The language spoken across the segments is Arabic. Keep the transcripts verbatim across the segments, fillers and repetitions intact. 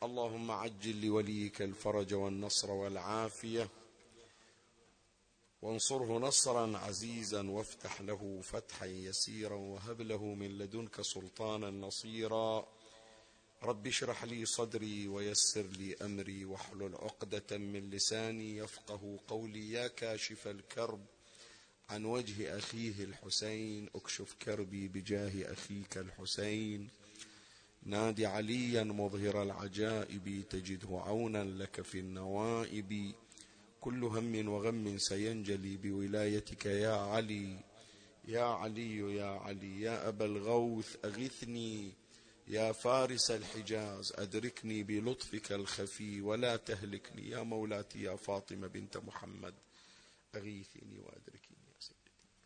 اللهم عجل لوليك الفرج والنصر والعافية، وانصره نصرا عزيزا، وافتح له فتحا يسيرا، وهب له من لدنك سلطانا نصيرا. رب اشرح لي صدري ويسر لي أمري، واحلل عقدة من لساني يفقه قولي. يا كاشف الكرب عن وجه أخيه الحسين، اكشف كربي بجاه أخيك الحسين. نادي عليا مظهر العجائب، تجده عونا لك في النوائب. كل هم وغم سينجلي بولايتك يا علي. يا علي يا علي يا أبا الغوث أغثني، يا فارس الحجاز أدركني بلطفك الخفي ولا تهلكني. يا مولاتي يا فاطمة بنت محمد أغيثيني وأدركيني يا سيدي.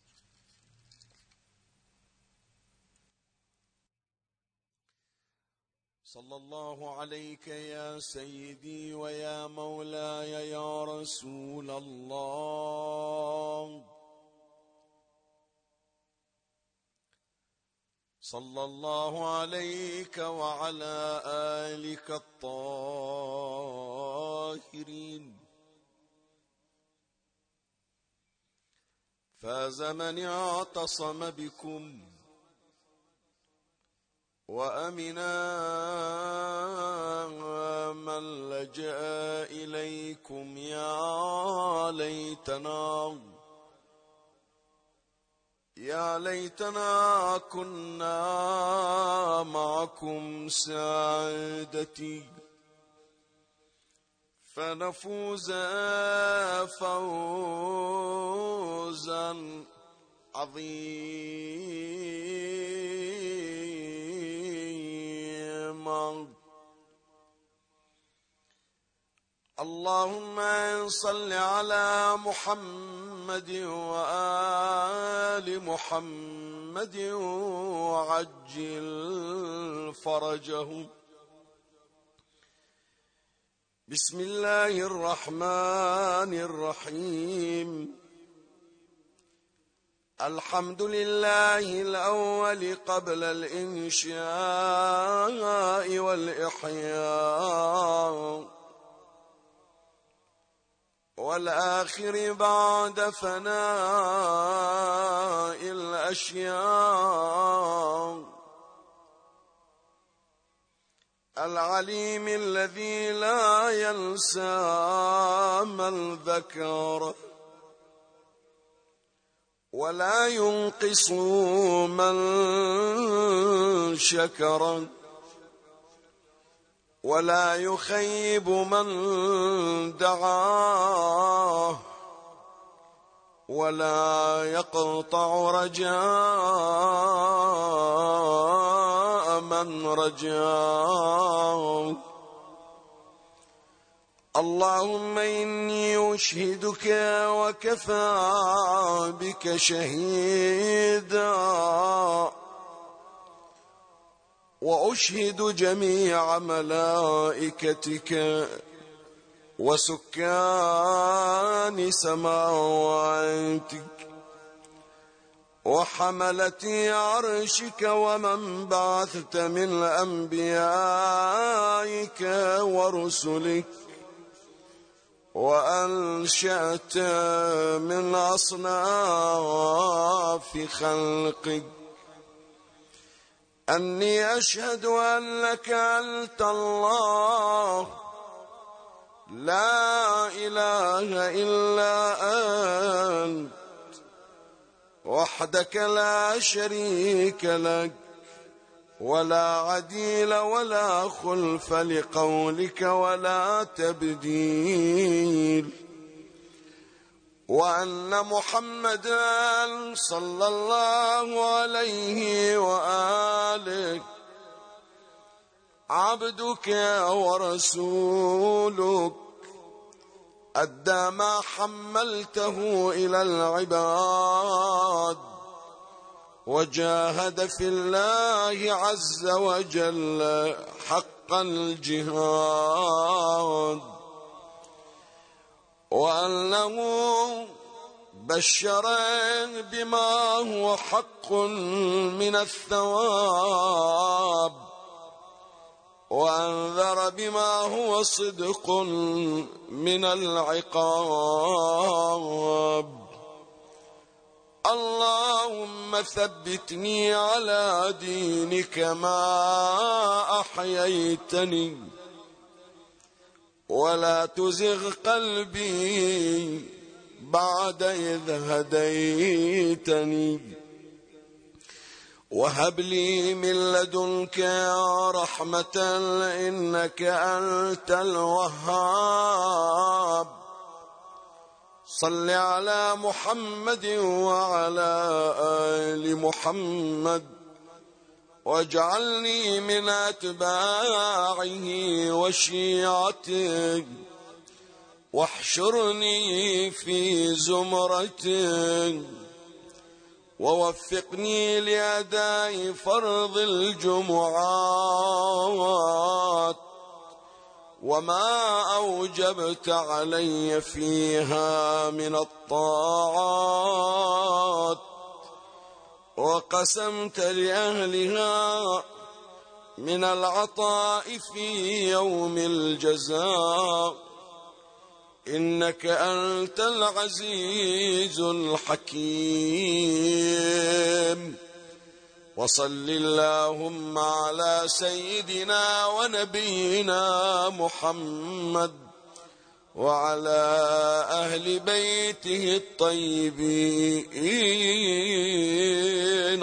صلى الله عليك يا سيدي ويا مولاي يا رسول الله. صلى الله عليك وعلى آلك الطاهرين. فاز من اعتصم بكم، وأمنا من لجأ إليكم. يا ليتنا يا ليتنا كنا معكم سادتي، فنفوز فوزا عظيما. اللهم صل على محمد وآل محمد وعجل فرجهم. بسم الله الرحمن الرحيم. الحمد لله الأول قبل الإنشاء والإحياء، والآخر بعد فناء الأشياء، العليم الذي لا ينسى من ذكر، ولا ينقص من شكر، ولا يخيب من دعاه، ولا يقطع رجاء من رجاه. اللهم إني أشهدك وكفى بك شهيدا، وأشهد جميع ملائكتك وسكان سماواتك وحملة عرشك ومن بعثت من أنبيائك ورسلك وأنشأت من أصناف خلقك، أني أشهد أنك أنت الله لا إله إلا أنت وحدك لا شريك لك، ولا عديل ولا خلف لقولك ولا تبديل، وأن محمدا صلى الله عليه وآله عبدك ورسولك، أدى ما حملته إلى العباد، وجاهد في الله عز وجل حق الجهاد، وأنه بشر بما هو حق من الثواب، وأنذر بما هو صدق من العقاب. اللهم ثبتني على دينك ما أحييتني، ولا تزغ قلبي بعد إذ هديتني، وهب لي من لدنك رحمة إنك أنت الوهاب. صل على محمد وعلى آل محمد، واجعلني من أتباعه وشيعته، واحشرني في زمرته، ووفقني لأداء فرض الجمعات وما أوجبت علي فيها من الطاعات، وقسمت لأهلها من العطاء في يوم الجزاء، إنك أنت العزيز الحكيم. وصل اللهم على سيدنا ونبينا محمد وعلى أهل بيته الطيبين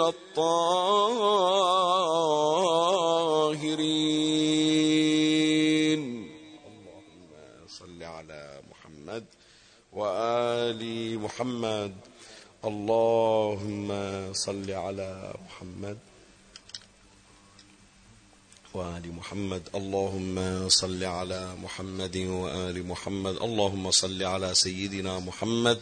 الطاهرين. اللهم صل على محمد وآل محمد. اللهم صل على محمد وآل محمد. اللهم صل على محمد وآل محمد. اللهم صل على سيدنا محمد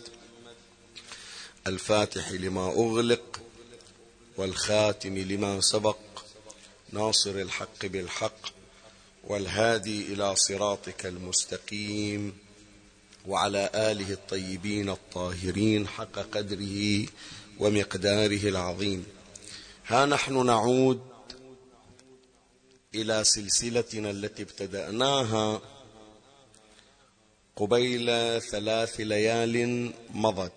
الفاتح لما أغلق والخاتم لما سبق، ناصر الحق بالحق، والهادي إلى صراطك المستقيم، وعلى آله الطيبين الطاهرين حق قدره ومقداره العظيم. ها نحن نعود إلى سلسلتنا التي ابتدأناها قبيل ثلاث ليال مضت،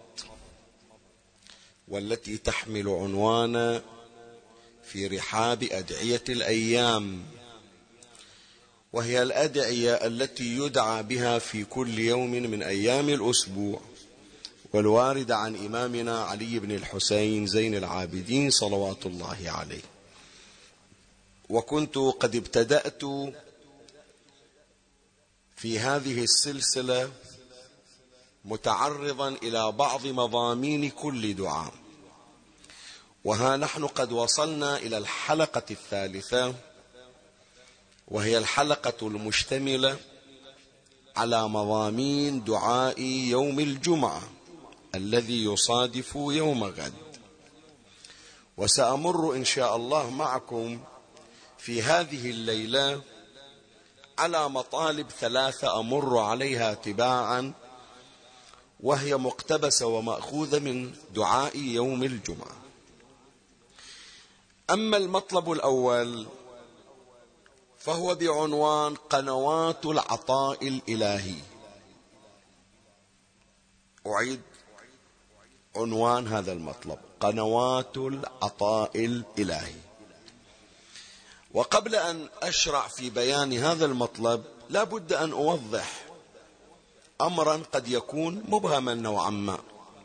والتي تحمل عنوان في رحاب أدعية الأيام، وهي الأدعية التي يدعى بها في كل يوم من أيام الأسبوع، والواردة عن إمامنا علي بن الحسين زين العابدين صلوات الله عليه. وكنت قد ابتدأت في هذه السلسلة متعرضا إلى بعض مضامين كل دعاء، وها نحن قد وصلنا إلى الحلقة الثالثة، وهي الحلقة المشتملة على مضامين دعاء يوم الجمعة الذي يصادف يوم غد. وسأمر إن شاء الله معكم في هذه الليلة على مطالب ثلاثة أمر عليها تباعا، وهي مقتبسة ومأخوذة من دعاء يوم الجمعة. أما المطلب الأول فهو بعنوان قنوات العطاء الإلهي. أعيد عنوان هذا المطلب: قنوات العطاء الإلهي. وقبل أن أشرع في بيان هذا المطلب لا بد أن أوضح أمرا قد يكون مبهما نوعا ما.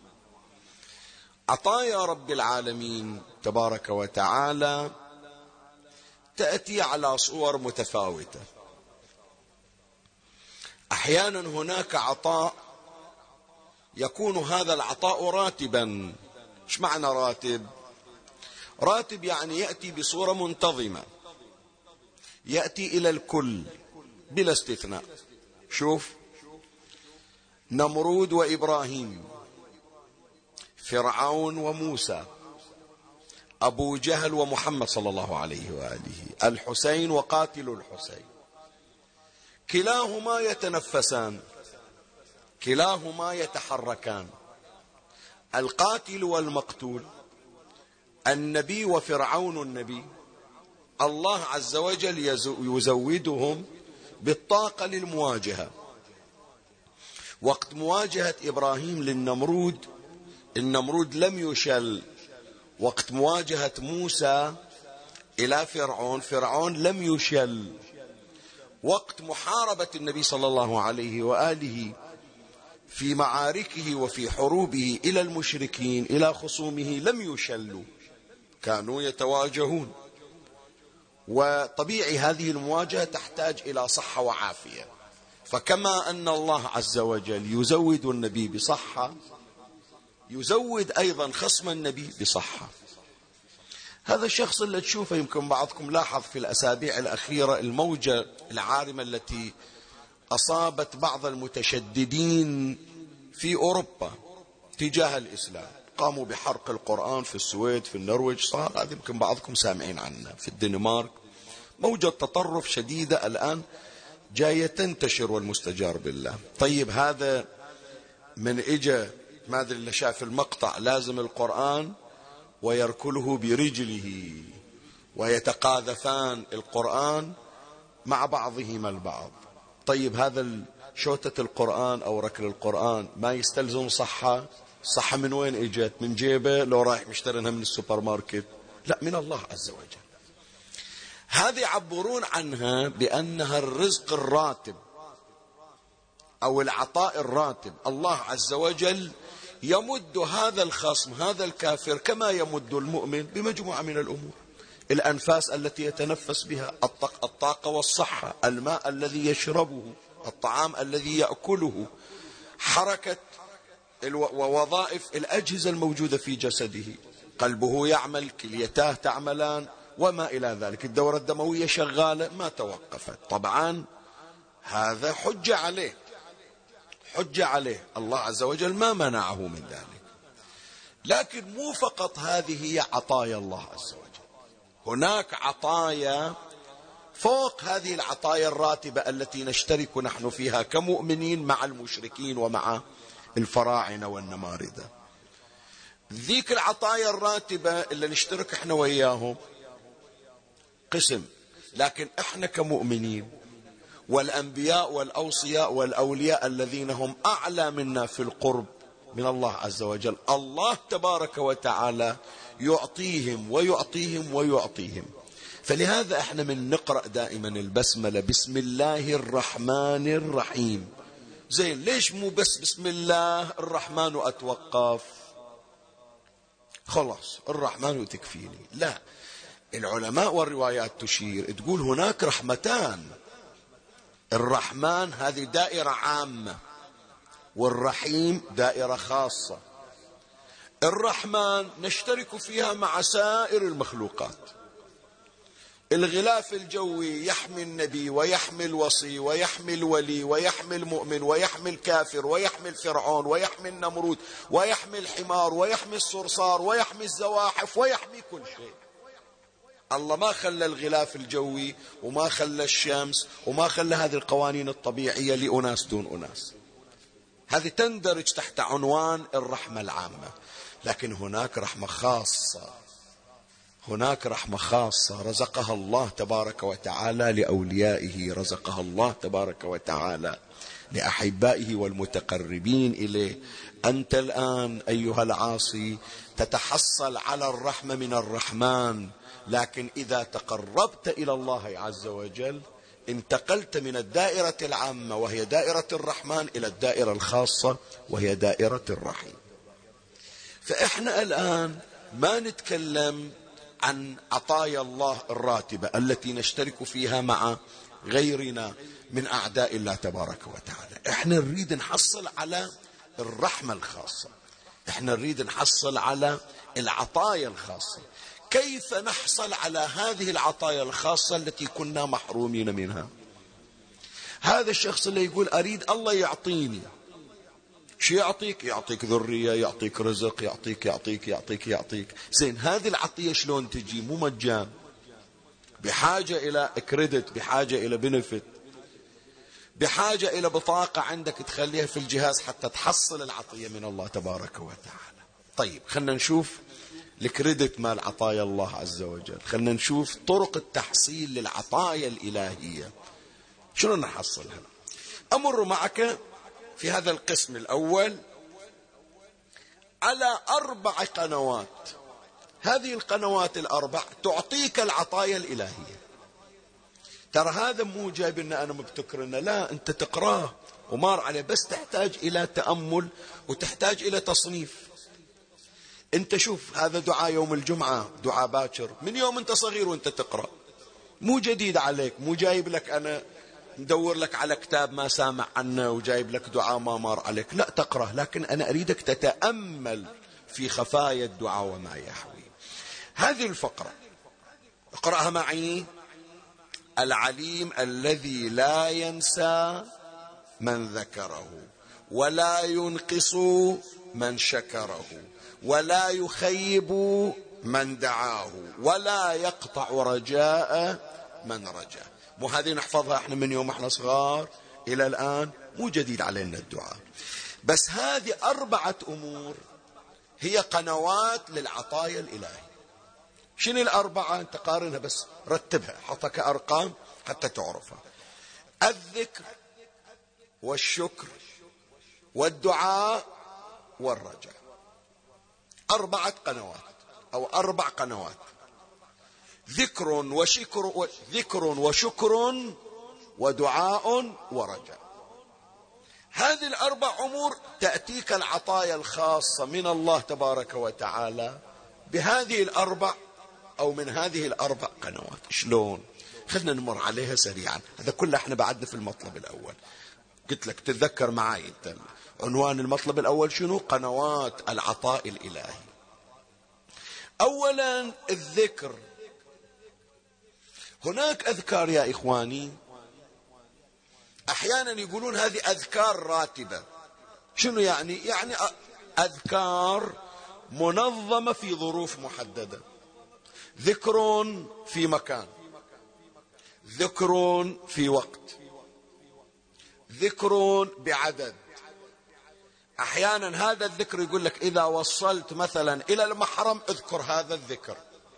عطايا رب العالمين تبارك وتعالى تأتي على صور متفاوتة. أحيانا هناك عطاء يكون هذا العطاء راتبا. ايش معنى راتب؟ راتب يعني يأتي بصورة منتظمة، يأتي إلى الكل بلا استثناء. شوف، نمرود وإبراهيم، فرعون وموسى، أبو جهل ومحمد صلى الله عليه وآله، الحسين وقاتل الحسين، كلاهما يتنفسان، كلاهما يتحركان، القاتل والمقتول، النبي وفرعون النبي، الله عز وجل يزودهم بالطاقة للمواجهة. وقت مواجهة إبراهيم للنمرود، النمرود لم يشل. وقت مواجهة موسى إلى فرعون، فرعون لم يشل. وقت محاربة النبي صلى الله عليه وآله في معاركه وفي حروبه إلى المشركين إلى خصومه لم يشلوا، كانوا يتواجهون. وطبيعي هذه المواجهة تحتاج إلى صحة وعافية. فكما أن الله عز وجل يزود النبي بصحة، يزود أيضا خصم النبي بصحة. هذا الشخص اللي تشوفه، يمكن بعضكم لاحظ في الأسابيع الأخيرة الموجة العارمة التي أصابت بعض المتشددين في أوروبا تجاه الإسلام، قاموا بحرق القرآن في السويد، في النرويج صار، هذا يمكن بعضكم سامعين عنه، في الدنمارك. موجة تطرف شديدة الآن جاية تنتشر والمستجار بالله. طيب هذا من إجا ما أدري اللي شاف المقطع لازم القرآن ويركله برجله ويتقاذفان القرآن مع بعضهما البعض. طيب هذا شوتة القرآن أو ركل القرآن ما يستلزم صحة؟ صحة من وين إجت؟ من جيبه لو رايح مشترينها من السوبر ماركت؟ لا، من الله عز وجل. هذه يعبرون عنها بأنها الرزق الراتب أو العطاء الراتب. الله عز وجل يمد هذا الخصم هذا الكافر كما يمد المؤمن بمجموعة من الأمور: الأنفاس التي يتنفس بها، الطاقة والصحة، الماء الذي يشربه، الطعام الذي يأكله، حركة ووظائف الأجهزة الموجودة في جسده، قلبه يعمل، كليتاه تعملان وما إلى ذلك، الدورة الدموية شغالة ما توقفت. طبعا هذا حجة عليه، حجة عليه، الله عز وجل ما منعه من ذلك. لكن مو فقط هذه هي عطايا الله عز وجل، هناك عطايا فوق هذه العطايا الراتبة التي نشترك نحن فيها كمؤمنين مع المشركين ومع الفراعنة والنماردة. ذيك العطايا الراتبة اللي نشترك احنا وياهم قسم، لكن احنا كمؤمنين والأنبياء والأوصياء والأولياء الذين هم أعلى منا في القرب من الله عز وجل، الله تبارك وتعالى يعطيهم ويعطيهم ويعطيهم. فلهذا احنا من نقرأ دائما البسملة، بسم الله الرحمن الرحيم. زين، ليش مو بس بسم الله الرحمن وأتوقف؟ خلاص الرحمن وتكفيني؟ لا، العلماء والروايات تشير تقول هناك رحمتان. الرحمن هذه دائرة عامة، والرحيم دائرة خاصة. الرحمن نشترك فيها مع سائر المخلوقات. الغلاف الجوي يحمي النبي ويحمي الوصي ويحمي الولي ويحمي المؤمن ويحمي الكافر ويحمي الفرعون ويحمي النمرود ويحمي الحمار ويحمي الصرصار ويحمي الزواحف ويحمي كل شيء. الله ما خلى الغلاف الجوي وما خلى الشمس وما خلى هذه القوانين الطبيعية لأناس دون أناس، هذه تندرج تحت عنوان الرحمة العامة. لكن هناك رحمة خاصة، هناك رحمة خاصة رزقها الله تبارك وتعالى لأوليائه، رزقها الله تبارك وتعالى لأحبائه والمتقربين إليه. أنت الآن أيها العاصي تتحصل على الرحمة من الرحمن، لكن إذا تقربت إلى الله عز وجل انتقلت من الدائرة العامة وهي دائرة الرحمن إلى الدائرة الخاصة وهي دائرة الرحيم. فإحنا الآن ما نتكلم عن عطايا الله الراتبة التي نشترك فيها مع غيرنا من أعداء الله تبارك وتعالى. إحنا نريد نحصل على الرحمة الخاصة، إحنا نريد نحصل على العطايا الخاصة. كيف نحصل على هذه العطايا الخاصة التي كنا محرومين منها؟ هذا الشخص اللي يقول أريد الله يعطيني، شو يعطيك؟ يعطيك ذرية، يعطيك رزق، يعطيك يعطيك يعطيك يعطيك. زين، هذه العطية شلون تجي؟ مو مجان، بحاجة إلى كريدت، بحاجة إلى بنفت، بحاجة إلى بطاقة عندك تخليها في الجهاز حتى تحصل العطية من الله تبارك وتعالى. طيب خلنا نشوف الكريدت مال عطايا الله عز وجل. خلنا نشوف طرق التحصيل للعطايا الإلهية شنو نحصلها. أمر معك في هذا القسم الأول على أربع قنوات. هذه القنوات الأربع تعطيك العطايا الإلهية. ترى هذا مو جايب لنا أنا مبتكرنا، لا، أنت تقراه ومار عليه، بس تحتاج إلى تأمل وتحتاج إلى تصنيف. أنت شوف هذا دعاء يوم الجمعة، دعاء باكر، من يوم أنت صغير وأنت تقرأ، مو جديد عليك، مو جايب لك أنا ندور لك على كتاب ما سامع عنه وجايب لك دعاء ما مار عليك، لا تقرأ، لكن أنا أريدك تتأمل في خفايا الدعاء وما يحوي. هذه الفقرة اقرأها معي. العليم الذي لا ينسى من ذكره ولا ينقص من شكره ولا يخيب من دعاه ولا يقطع رجاء من رجاه. مو هذه نحفظها احنا من يوم احنا صغار الى الان، مو جديد علينا الدعاء، بس هذه اربعة امور هي قنوات للعطايا الالهي. شنو الاربعة؟ انت قارنها بس رتبها، حطك ارقام حتى تعرفها. الذكر والشكر والدعاء والرجاء، أربعة قنوات أو أربع قنوات. ذكر وشكر ذكر وشكر ودعاء ورجاء. هذه الأربع أمور تأتيك العطايا الخاصة من الله تبارك وتعالى بهذه الأربع أو من هذه الأربع قنوات. شلون؟ خلنا نمر عليها سريعا. هذا كله احنا بعدنا في المطلب الأول. قلت لك تتذكر معي انت عنوان المطلب الأول شنو؟ قنوات العطاء الإلهي. أولا الذكر. هناك أذكار يا إخواني أحيانا يقولون هذه أذكار راتبة. شنو يعني؟ يعني أذكار منظمة في ظروف محددة. ذكر في مكان، ذكر في وقت، ذكر بعدد. أحيانا هذا الذكر يقول لك إذا وصلت مثلا إلى المحرم اذكر هذا الذكر.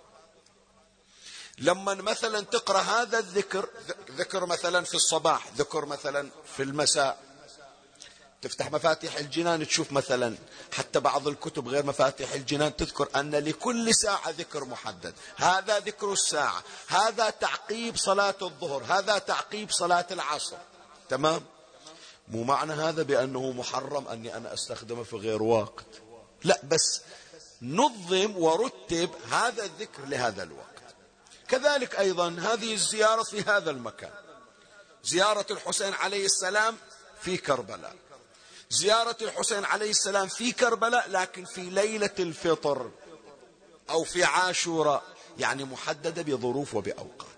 لما مثلا تقرأ هذا الذكر، ذكر مثلا في الصباح، ذكر مثلا في المساء، تفتح مفاتيح الجنان تشوف مثلا حتى بعض الكتب غير مفاتيح الجنان تذكر أن لكل ساعة ذكر محدد. هذا ذكر الساعة، هذا تعقيب صلاة الظهر، هذا تعقيب صلاة العصر. تمام؟ مو معنى هذا بأنه محرم أني أنا أستخدمه في غير وقت، لا، بس نظم ورتب هذا الذكر لهذا الوقت. كذلك أيضا هذه الزيارة في هذا المكان، زيارة الحسين عليه السلام في كربلاء، زيارة الحسين عليه السلام في كربلاء لكن في ليلة الفطر أو في عاشوراء، يعني محددة بظروف وبأوقات.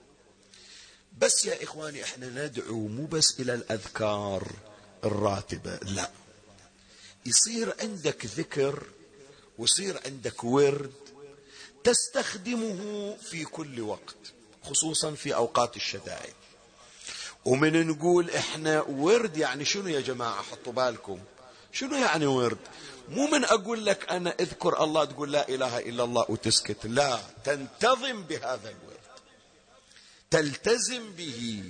بس يا إخواني إحنا ندعو مو بس إلى الأذكار الراتبة، لا، يصير عندك ذكر ويصير عندك ورد تستخدمه في كل وقت، خصوصا في أوقات الشدائد. ومن نقول إحنا ورد يعني شنو يا جماعة؟ حطوا بالكم شنو يعني ورد. مو من أقول لك أنا اذكر الله تقول لا إله إلا الله وتسكت، لا، تنتظم بهذا الورد، تلتزم به،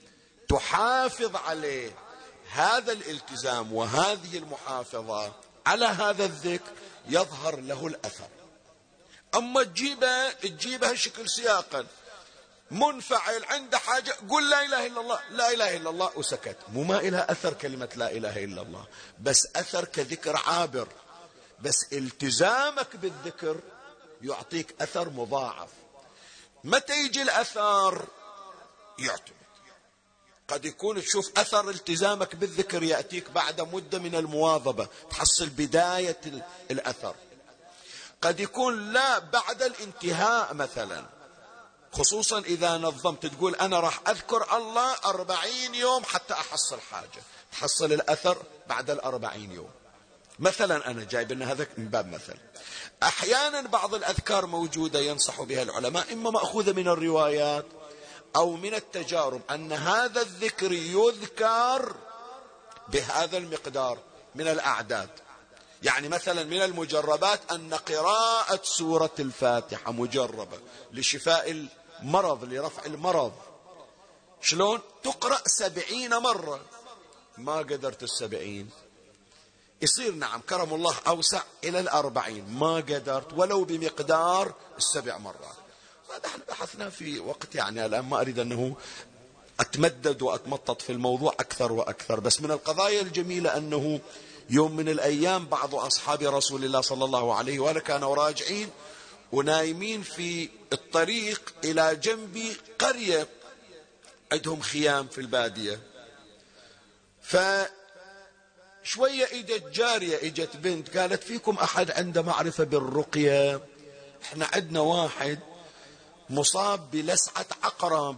تحافظ عليه. هذا الالتزام وهذه المحافظة على هذا الذكر يظهر له الأثر. أما تجيبه تجيبه شكل سياقا، منفعل عنده حاجة قل لا إله إلا الله، لا إله إلا الله وسكت، مو ما إلها أثر كلمة لا إله إلا الله، بس أثر كذكر عابر. بس التزامك بالذكر يعطيك أثر مضاعف. متى يجي الأثر؟ يعتمد. قد يكون تشوف أثر التزامك بالذكر يأتيك بعد مدة من المواظبة، تحصل بداية الأثر. قد يكون لا بعد الانتهاء مثلا، خصوصا إذا نظمت تقول أنا راح أذكر الله أربعين يوم حتى أحصل حاجة، تحصل الأثر بعد الأربعين يوم مثلا. أنا جايب لنا هذا من باب مثل. أحيانا بعض الأذكار موجودة ينصح بها العلماء، إما مأخوذة من الروايات أو من التجارب، أن هذا الذكر يذكر بهذا المقدار من الأعداد. يعني مثلا من المجربات أن قراءة سورة الفاتحة مجربة لشفاء المرض، لرفع المرض. شلون؟ تقرأ سبعين مرة، ما قدرت السبعين، يصير نعم كرم الله أوسع إلى الأربعين، ما قدرت ولو بمقدار السبع مرات. هذا احنا بحثنا في وقت، يعني الآن ما أريد أنه أتمدد وأتمطط في الموضوع أكثر وأكثر. بس من القضايا الجميلة أنه يوم من الأيام بعض أصحاب رسول الله صلى الله عليه وآله كانوا راجعين ونايمين في الطريق إلى جنب قرية عندهم خيام في البادية. فشوية اجت جارية، اجت بنت قالت فيكم أحد عنده معرفة بالرقية؟ احنا عندنا واحد مصاب بلسعة عقرب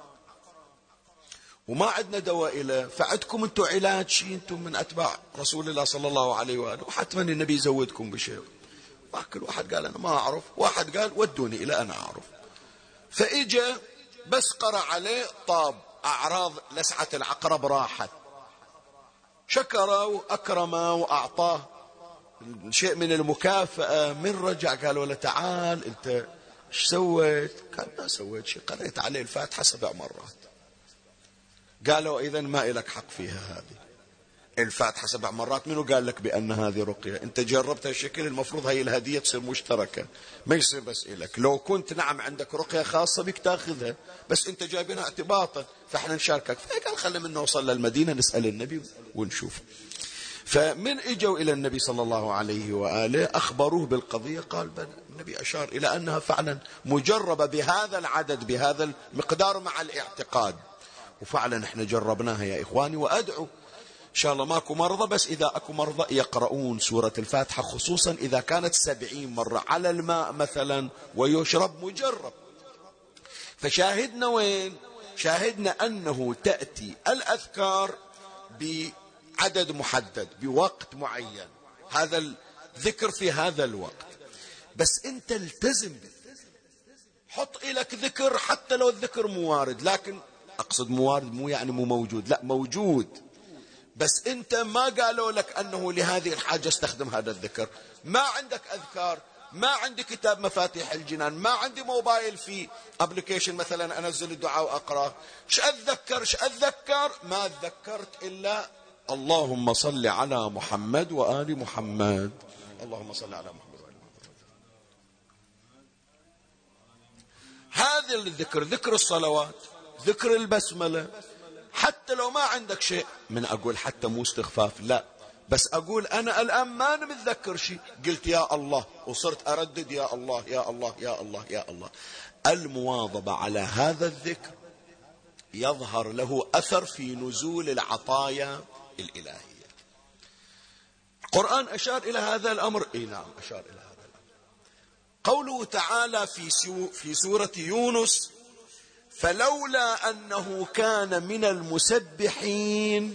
وما عندنا دواء له، فعندكم انتم علاج شيء، انتم من اتباع رسول الله صلى الله عليه واله وحتما النبي يزودكم بشيء. كل واحد قال انا ما اعرف، واحد قال ودوني الى انا اعرف. فاجا بس قرأ عليه طاب، اعراض لسعة العقرب راحت، شكره واكرمه واعطاه شيء من المكافأة. من رجع قالوا له تعال انت ايش سويت؟ قال ما سويت شيء، قرأت عليه الفاتحة سبع مرات. قالوا إذن ما إلك حق فيها هذه الفاتحة سبع مرات، منو قال لك بأن هذه رقية؟ أنت جربتها الشكل، المفروض هي الهدية تصير مشتركة، ما يصير بس إلك. لو كنت نعم عندك رقية خاصة بك تأخذها، بس أنت جايبينها اعتباطا فإحنا نشاركك. فقال خلي من نوصل للمدينة نسأل النبي ونشوف. فمن اجوا إلى النبي صلى الله عليه وآله أخبروه بالقضية، قال بل النبي أشار إلى أنها فعلا مجربة بهذا العدد بهذا المقدار مع الاعتقاد. وفعلا احنا جربناها يا إخواني. وأدعو إن شاء الله ماكو مرضى، بس إذا أكو مرضى يقرؤون سورة الفاتحة خصوصا إذا كانت سبعين مرة على الماء مثلا ويشرب مجرب. فشاهدنا وين؟ شاهدنا أنه تأتي الأذكار بعدد محدد بوقت معين، هذا الذكر في هذا الوقت، بس أنت التزم، حط إلك ذكر حتى لو الذكر مو وارد، لكن أقصد موارد مو يعني مو موجود، لا موجود، بس أنت ما قالوا لك أنه لهذه الحاجة استخدم هذا الذكر. ما عندك أذكار، ما عندي كتاب مفاتيح الجنان، ما عندي موبايل في أبليكيشن مثلا أنزل الدعاء وأقرأ، ش أتذكر ش أتذكر ما تذكرت إلا اللهم صل على محمد وآل محمد، اللهم صل على محمد وآل محمد. هذا الذكر، ذكر الصلوات، ذكر البسملة، حتى لو ما عندك شيء من أقول حتى مو استخفاف، لا بس أقول أنا الآن ما أنا متذكر شيء، قلت يا الله وصرت أردد يا الله يا الله يا الله يا الله. المواظبة على هذا الذكر يظهر له أثر في نزول العطايا الإلهية. القرآن أشار إلى هذا الأمر، إيه نعم أشار إلى هذا الأمر. قوله تعالى في في سورة يونس فلولا أنه كان من المسبحين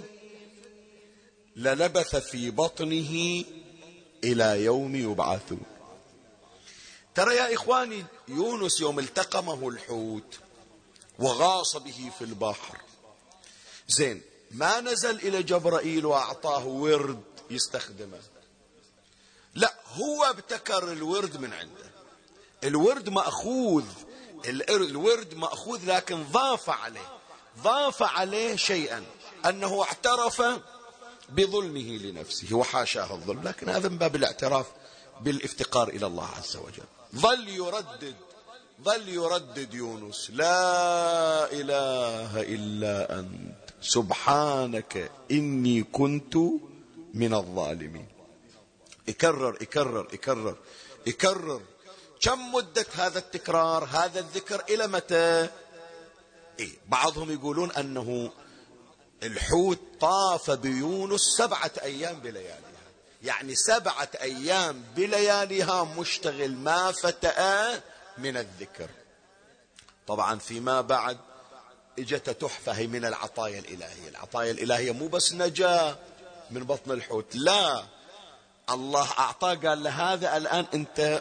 للبث في بطنه إلى يوم يبعثون. ترى يا إخواني يونس يوم التقمه الحوت وغاص به في البحر، زين ما نزل إلى جبرائيل وأعطاه ورد يستخدمه، لا هو ابتكر الورد من عنده. الورد مأخوذ، الورد مأخوذ لكن ضاف عليه، ضاف عليه شيئا، أنه اعترف بظلمه لنفسه وحاشاه الظلم، لكن هذا من باب الاعتراف بالافتقار إلى الله عز وجل. ظل يردد ظل يردد يونس لا إله إلا أنت سبحانك إني كنت من الظالمين. يكرر يكرر يكرر يكرر. كم مدة هذا التكرار هذا الذكر إلى متى؟ إيه؟ بعضهم يقولون أنه الحوت طاف بيونس سبعة أيام بلياليها، يعني سبعة أيام بلياليها مشتغل ما فتأ من الذكر. طبعا فيما بعد اجت تحفة هي من العطايا الإلهية. العطايا الإلهية مو بس نجاة من بطن الحوت، لا الله أعطاه، قال له هذا الآن أنت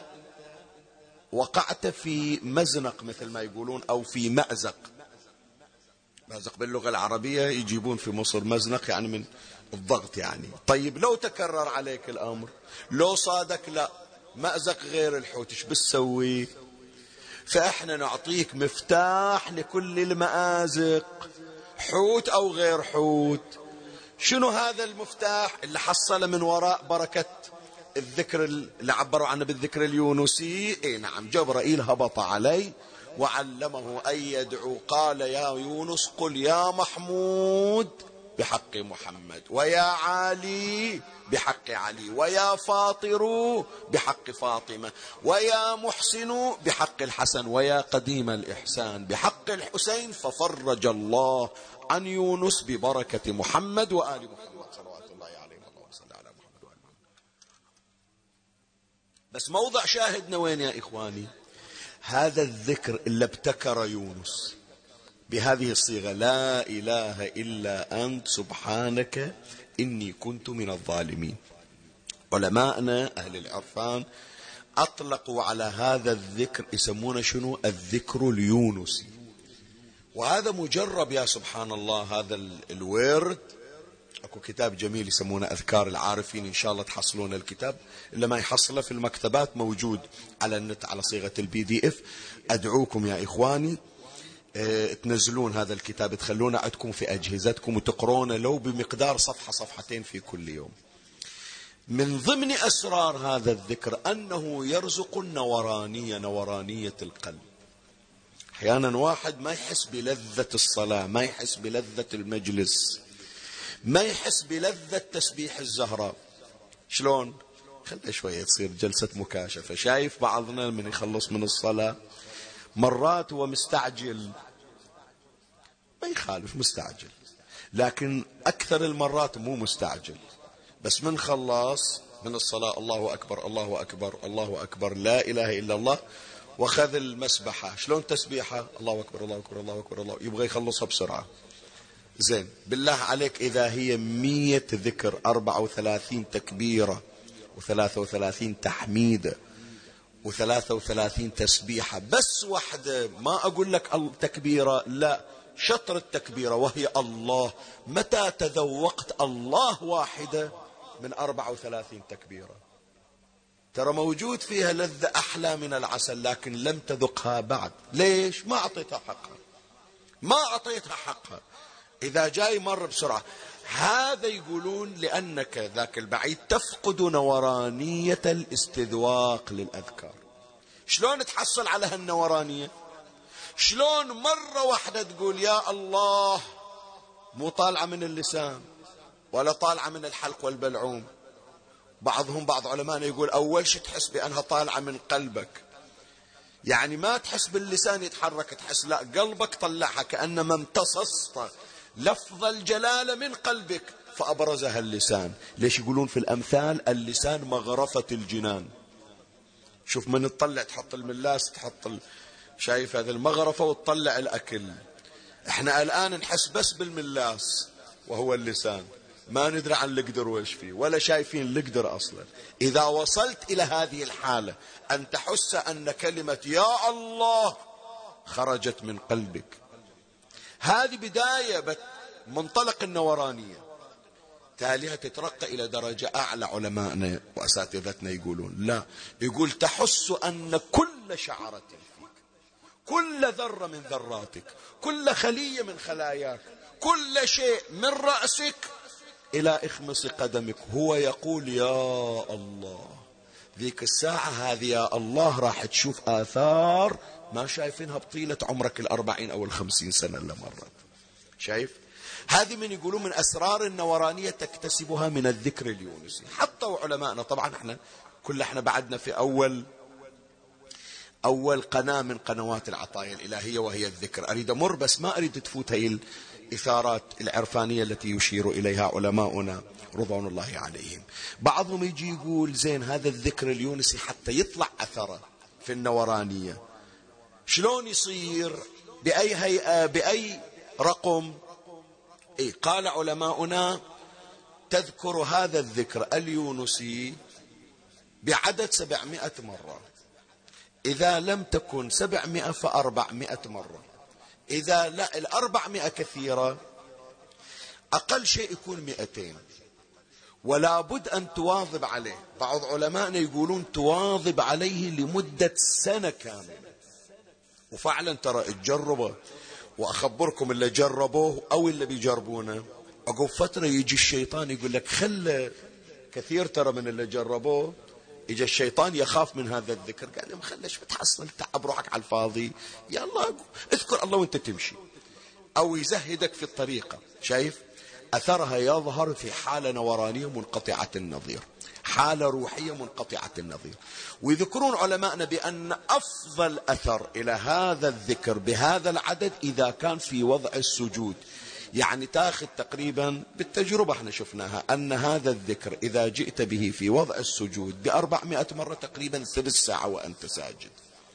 وقعت في مزنق مثل ما يقولون أو في مأزق، مازق باللغة العربية يجيبون في مصر مزنق يعني من الضغط يعني. طيب لو تكرر عليك الأمر، لو صادك لا مأزق غير الحوت، ايش بتسوي؟ فإحنا نعطيك مفتاح لكل المآزق، حوت أو غير حوت. شنو هذا المفتاح اللي حصل من وراء بركة الذكر اللي عبروا عنه بالذكر اليونسي؟ اي نعم، جبرائيل هبط عليه وعلمه أن يدعو. قال يا يونس قل يا محمود بحق محمد، ويا علي بحق علي، ويا فاطر بحق فاطمة، ويا محسن بحق الحسن، ويا قديم الإحسان بحق الحسين. ففرج الله عن يونس ببركة محمد وآل محمد صلوات الله عليه. اللهم صل على محمد وآل محمد. بس موضع شاهدنا وين يا إخواني؟ هذا الذكر اللي ابتكر يونس بهذه الصيغة: لا إله إلا أنت سبحانك إني كنت من الظالمين. علماءنا أهل العرفان أطلقوا على هذا الذكر يسمونه شنو؟ الذكر اليونسي. وهذا مجرب يا سبحان الله. هذا الورد اكو كتاب جميل يسمونه أذكار العارفين، إن شاء الله تحصلون الكتاب، إلا ما يحصله في المكتبات موجود على النت على صيغة البي دي اف. أدعوكم يا إخواني اه تنزلون هذا الكتاب، تخلونه عندكم في أجهزتكم وتقرونه لو بمقدار صفحة صفحتين في كل يوم. من ضمن أسرار هذا الذكر أنه يرزق النورانية، نورانية القلب. أحيانا واحد ما يحس بلذة الصلاة، ما يحس بلذة المجلس، ما يحس بلذة تسبيح الزهراء. شلون؟ خلنا شوية تصير جلسة مكاشفة. شايف بعضنا من يخلص من الصلاة مرات هو مستعجل، ما يخالف مستعجل، لكن أكثر المرات مو مستعجل، بس من خلص من الصلاة الله أكبر الله أكبر الله أكبر لا إله إلا الله، وخذ المسبحة. شلون تسبيحة؟ الله أكبر الله أكبر الله أكبر الله، يبغى يخلصها بسرعة. زين، بالله عليك إذا هي مية ذكر، أربعة وثلاثين تكبيرة، وثلاثة وثلاثين تحميدة، وثلاثة وثلاثين تسبيحة، بس واحدة، ما أقول لك التكبيرة، لا، شطر التكبيرة وهي الله. متى تذوقت الله واحدة من أربعة وثلاثين تكبيرة؟ ترى موجود فيها لذة أحلى من العسل، لكن لم تذقها بعد. ليش؟ ما أعطيتها حقها، ما أعطيتها حقها. إذا جاي مر بسرعة. هذا يقولون لأنك ذاك البعيد تفقد نورانية الاستذواق للأذكار. شلون تحصل على هالنورانية؟ شلون مرة واحدة تقول يا الله مو طالعة من اللسان ولا طالعة من الحلق والبلعوم؟ بعضهم بعض علماءنا يقول أول شيء تحس بأنها طالعة من قلبك، يعني ما تحس باللسان يتحرك، تحس لا قلبك طلعها، كأنما امتصصت لفظ الجلالة من قلبك فأبرزها اللسان. ليش يقولون في الأمثال اللسان مغرفة الجنان؟ شوف من تطلع تحط الملاس، تحط ال... شايف هذا المغرفة وتطلع الأكل. احنا الآن نحس بس بالملاس وهو اللسان، ما ندري عن القدر وإيش فيه، ولا شايفين القدر أصلا. إذا وصلت إلى هذه الحالة أن تحس أن كلمة يا الله خرجت من قلبك، هذه بداية منطلق النورانية. تاليها تترقى إلى درجة أعلى. علماءنا وأساتذتنا يقولون لا، يقول تحس أن كل شعرة فيك، كل ذرة من ذراتك، كل خلية من خلاياك، كل شيء من رأسك إلى إخمص قدمك هو يقول يا الله. ذيك الساعة هذه يا الله راح تشوف آثار ما شايفينها بطيلة عمرك الأربعين أو الخمسين سنة اللي مرت. شايف؟ هذه من يقولون من أسرار النورانية تكتسبها من الذكر اليونسي. حتى علماءنا طبعا احنا كل احنا بعدنا في أول أول قناة من قنوات العطايا الإلهية وهي الذكر. أريد أمر بس ما أريد تفوت هي الإثارات العرفانية التي يشير إليها علماؤنا رضوان الله عليهم. بعضهم يجي يقول زين هذا الذكر اليونسي حتى يطلع أثره في النورانية شلون يصير؟ بأي هيئة؟ بأي رقم؟ إيه؟ قال علماؤنا تذكر هذا الذكر اليونسي بعدد سبعمائة مرة، إذا لم تكن سبعمائة فأربعمائة مرة، إذا لا الأربعمائة كثيرة أقل شيء يكون مئتين، ولا بد أن تواظب عليه. بعض علمائنا يقولون تواظب عليه لمدة سنة كاملة، وفعلا ترى تجربه. وأخبركم اللي جربوه أو اللي بيجربونه، عقب فترة يجي الشيطان يقول لك خله. كثير ترى من اللي جربوه يجي الشيطان يخاف من هذا الذكر، قال لهم خلش بتحصل تعب روحك على الفاضي، يلا اذكر الله وانت تمشي، أو يزهدك في الطريقة. شايف أثرها يظهر في حالة نورانية منقطعة النظير، حالة روحية منقطعة النظير. ويذكرون علماءنا بأن أفضل أثر إلى هذا الذكر بهذا العدد إذا كان في وضع السجود. يعني تاخذ تقريبا بالتجربة احنا شفناها أن هذا الذكر إذا جئت به في وضع السجود بأربعمائة مرة تقريبا ثلث ساعة وأنت ساجد.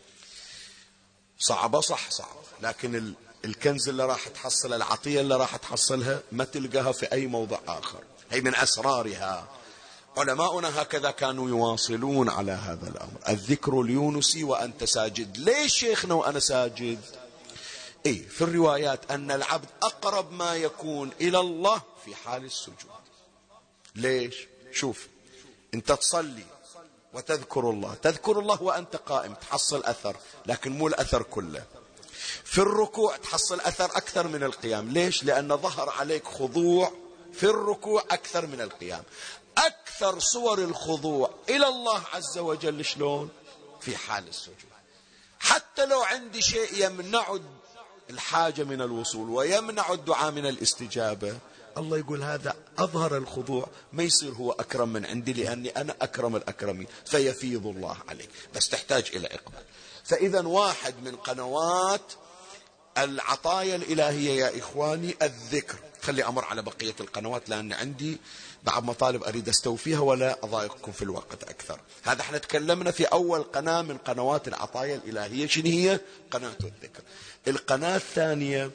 صعبة صح صعب، لكن الكنز اللي راح تحصل، العطية اللي راح تحصلها ما تلقاها في أي موضع آخر. هي من أسرارها. علماؤنا هكذا كانوا يواصلون على هذا الأمر، الذكر اليونسي وأنت ساجد. ليش شيخنا وأنا ساجد؟ إيه في الروايات أن العبد أقرب ما يكون إلى الله في حال السجود. ليش؟ شوف، أنت تصلي وتذكر الله، تذكر الله وأنت قائم تحصل أثر، لكن مو الأثر كله. في الركوع تحصل أثر أكثر من القيام. ليش؟ لأن ظهر عليك خضوع في الركوع أكثر من القيام. أكثر صور الخضوع إلى الله عز وجل شلون؟ في حال السجود. حتى لو عندي شيء يمنع الحاجة من الوصول ويمنع الدعاء من الاستجابة، الله يقول هذا أظهر الخضوع، ما يصير هو أكرم من عندي لأني أنا أكرم الأكرمين، فيفيض الله عليك، بس تحتاج إلى إقبال. فإذا واحد من قنوات العطايا الإلهية يا إخواني الذكر. خلي أمر على بقية القنوات لأن عندي بعض مطالب أريد أستوفيها ولا أضايقكم في الوقت أكثر. هذا احنا تكلمنا في أول قناة من قنوات العطايا الإلهية، شنو هي؟ قناة الذكر. القناة الثانية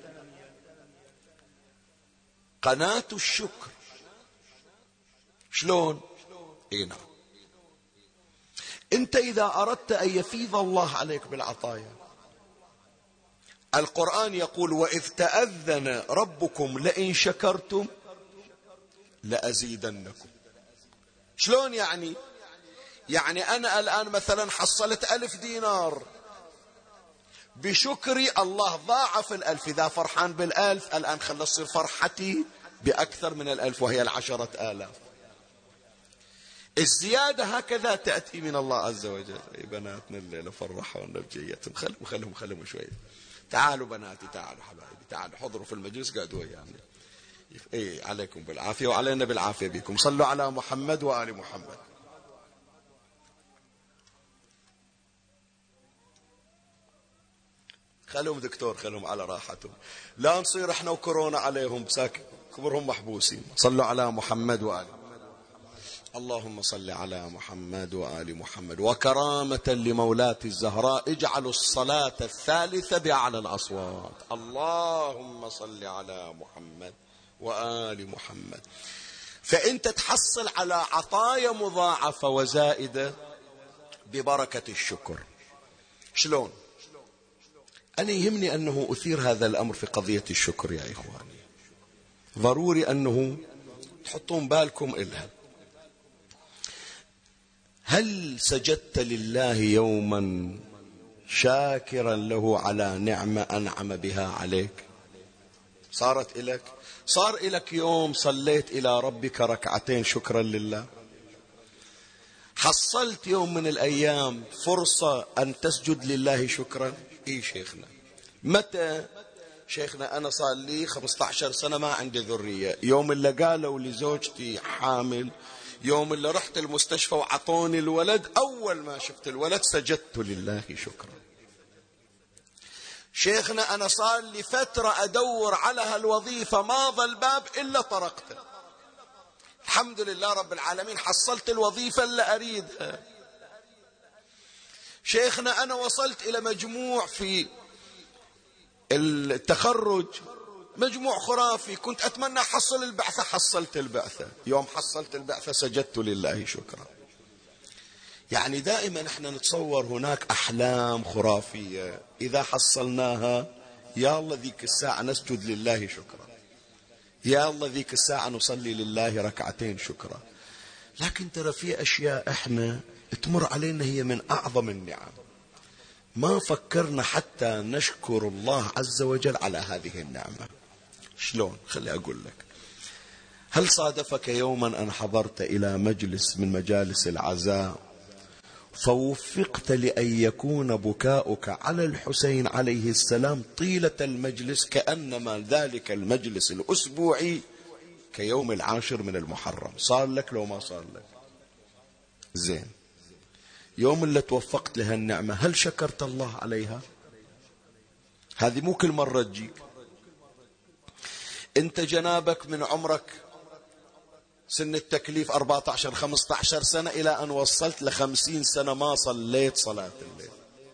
قناة الشكر. شلون؟ اي نعم، انت اذا اردت ان يفيض الله عليك بالعطايا، القرآن يقول واذ تأذن ربكم لئن شكرتم لأزيدنكم. شلون يعني؟ يعني انا الان مثلا حصلت ألف دينار، بشكري الله ضاعف الألف. إذا فرحان بالألف الآن خلص تصير فرحتي بأكثر من الألف وهي العشرة آلاف. الزيادة هكذا تأتي من الله عز وجل. أي بناتنا الليلة فرحونا بجيتهم، خلهم خلهم خلهم شوية. تعالوا بناتي، تعالوا حبايبي، تعالوا حضروا في المجلس، قعدوا ويانا. اي عليكم بالعافية وعلينا بالعافية بكم. صلوا على محمد وآل محمد. خلهم دكتور، خلهم على راحتهم، لا نصير احنا وكورونا عليهم ساكن كبرهم محبوسين. صلوا على محمد وآل. اللهم صل على محمد وآل محمد. وكرامة لمولاة الزهراء اجعلوا الصلاة الثالثة بأعلى الأصوات. اللهم صل على محمد وآل محمد. فأنت تحصل على عطايا مضاعفة وزائدة ببركة الشكر. شلون؟ أنا يهمني أنه أثير هذا الأمر في قضية الشكر يا إخواني، ضروري أنه تحطون بالكم إلها. هل سجدت لله يوما شاكرا له على نعمة أنعم بها عليك؟ صارت إلك؟ صار إلك يوم صليت إلى ربك ركعتين شكرا لله؟ حصلت يوم من الأيام فرصة أن تسجد لله شكرا؟ إيه شيخنا. متى؟ شيخنا أنا صار لي خمسة عشر سنة ما عندي ذرية. يوم اللي قالوا لزوجتي حامل، يوم اللي رحت المستشفى وعطوني الولد، أول ما شفت الولد سجدت لله شكرا. شيخنا أنا صار لي فترة أدور على هالوظيفة، ما ظل باب إلا طرقته. الحمد لله رب العالمين حصلت الوظيفة اللي أريدها. شيخنا أنا وصلت إلى مجموع في التخرج، مجموع خرافي، كنت أتمنى أحصل البعثة، حصلت البعثة. يوم حصلت البعثة سجدت لله شكرا. يعني دائما احنا نتصور هناك أحلام خرافية إذا حصلناها يا الله ذيك الساعة نسجد لله شكرا، يا الله ذيك الساعة نصلي لله ركعتين شكرا. لكن ترى في أشياء إحنا تمر علينا هي من أعظم النعم، ما فكرنا حتى نشكر الله عز وجل على هذه النعمة. شلون؟ خلي أقول لك. هل صادفك يوما أن حضرت إلى مجلس من مجالس العزاء فوفقت لأن يكون بكاؤك على الحسين عليه السلام طيلة المجلس كأنما ذلك المجلس الأسبوعي كيوم العاشر من المحرم؟ صار لك لو ما صار لك؟ زين، يوم اللي توفقت لها النعمة هل شكرت الله عليها؟ هذه مو كل مرة تجيك. انت جنابك من عمرك سن التكليف أربعة عشر خمسة عشر سنة إلى أن وصلت لخمسين سنة ما صليت صلاة الليل.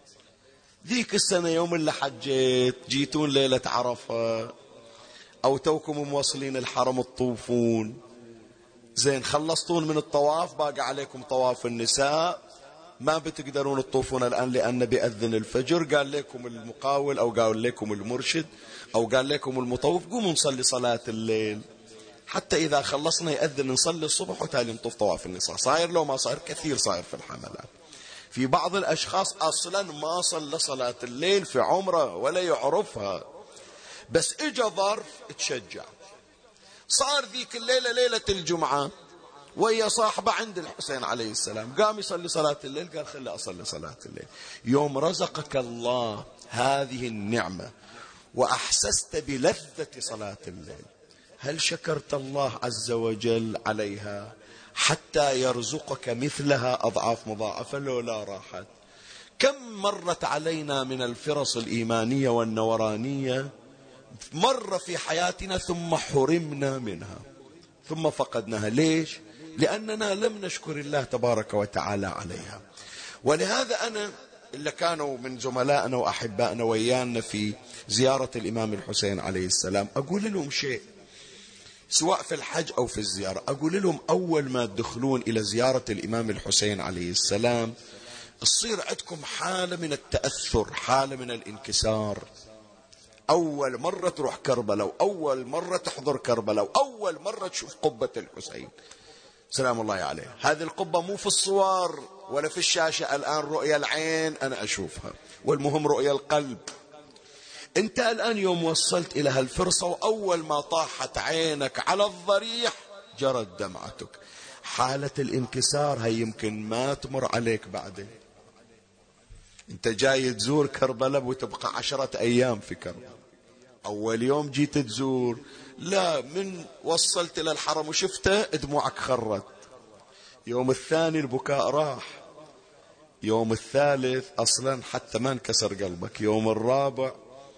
ذيك السنة يوم اللي حجيت جيتون ليلة عرفة أو توكم موصلين الحرم تطوفون، زين خلصتون من الطواف باقي عليكم طواف النساء، ما بتقدرون تطوفون الآن لأن بيأذن الفجر، قال لكم المقاول أو قال لكم المرشد أو قال لكم المطوف قوموا نصلي صلاة الليل حتى إذا خلصنا يأذن نصلي الصبح وتالي نطوف طواف النساء. صاير لو ما صاير؟ كثير صاير في الحملات. في بعض الأشخاص أصلا ما صلى صلاة الليل في عمره ولا يعرفها، بس إجا ظرف تشجع. صار ذيك الليلة ليلة الجمعة ويا صاحبه عند الحسين عليه السلام، قام يصلي صلاة الليل، قال خلي أصلي صلاة الليل. يوم رزقك الله هذه النعمة وأحسست بلذة صلاة الليل، هل شكرت الله عز وجل عليها حتى يرزقك مثلها أضعاف مضاعفة لو لا راحت؟ كم مرت علينا من الفرص الإيمانية والنورانية مرة في حياتنا ثم حرمنا منها ثم فقدناها. ليش؟ لأننا لم نشكر الله تبارك وتعالى عليها. ولهذا أنا اللي كانوا من زملائنا وأحبائنا ويانا في زيارة الإمام الحسين عليه السلام أقول لهم شيء سواء في الحج أو في الزيارة، أقول لهم أول ما تدخلون إلى زيارة الإمام الحسين عليه السلام تصير عندكم حالة من التأثر، حالة من الانكسار. أول مرة تروح كربلاء وأول مرة تحضر كربلاء وأول مرة تشوف قبة الحسين سلام الله عليه. هذه القبة مو في الصور ولا في الشاشة الآن رؤية العين أنا أشوفها، والمهم رؤية القلب. أنت الآن يوم وصلت إلى هالفرصة وأول ما طاحت عينك على الضريح جرت دمعتك، حالة الانكسار هي يمكن ما تمر عليك بعدين. أنت جاي تزور كربلاء وتبقى عشرة أيام في كربلاء، أول يوم جيت تزور لا من وصلت إلى الحرم وشفته دموعك خرت، يوم الثاني البكاء راح، يوم الثالث أصلا حتى ما انكسر قلبك، يوم الرابع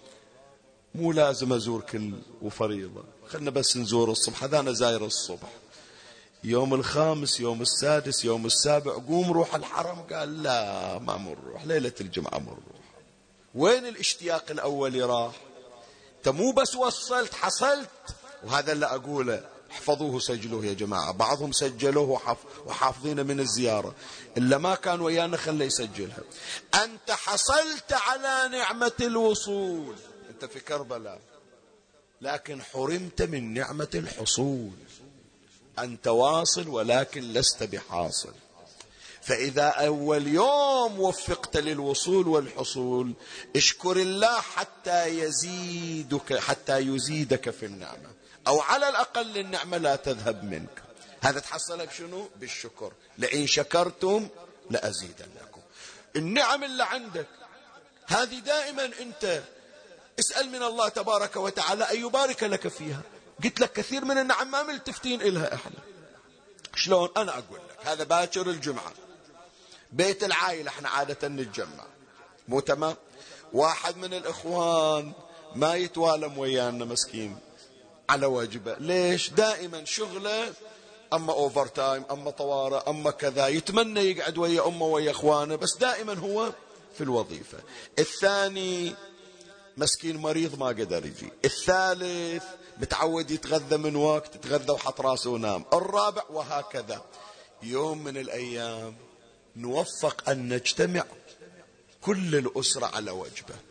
مو لازم أزور كل وفريضة، خلنا بس نزور الصبح، هذا أنا زاير الصبح. يوم الخامس يوم السادس يوم السابع قوم روح الحرم، قال لا ما منروح، ليلة الجمعة منروح. وين الاشتياق الأولي راح؟ انت مو بس وصلت حصلت. وهذا اللي أقوله احفظوه سجلوه يا جماعة، بعضهم سجلوه وحافظين من الزيارة، إلا ما كان ويانا خليه يسجلها. أنت حصلت على نعمة الوصول، أنت في كربلاء، لكن حرمت من نعمة الحصول. أنت واصل ولكن لست بحاصل. فإذا أول يوم وفقت للوصول والحصول اشكر الله حتى يزيدك حتى يزيدك في النعمة، أو على الأقل النعمة لا تذهب منك. هذا تحصل بشنو؟ بالشكر. لئن شكرتم لأزيدنكم. النعم اللي عندك هذه دائما أنت اسأل من الله تبارك وتعالى أن يبارك لك فيها. قلت لك كثير من النعم ما ملتفتين إلها إحنا. شلون؟ أنا أقول لك هذا باكر الجمعة بيت العائلة احنا عادة نتجمع، مو تمام؟ واحد من الإخوان ما يتوالم ويانا مسكين على واجبه، ليش؟ دائما شغله أما أوفر تايم أما طوارئ أما كذا، يتمنى يقعد ويا أمه ويا إخوانه بس دائما هو في الوظيفة. الثاني مسكين مريض ما قدر يجي. الثالث متعود يتغذى من وقت يتغذى وحط راسه ونام. الرابع وهكذا. يوم من الأيام نوفق أن نجتمع كل الأسرة على وجبة،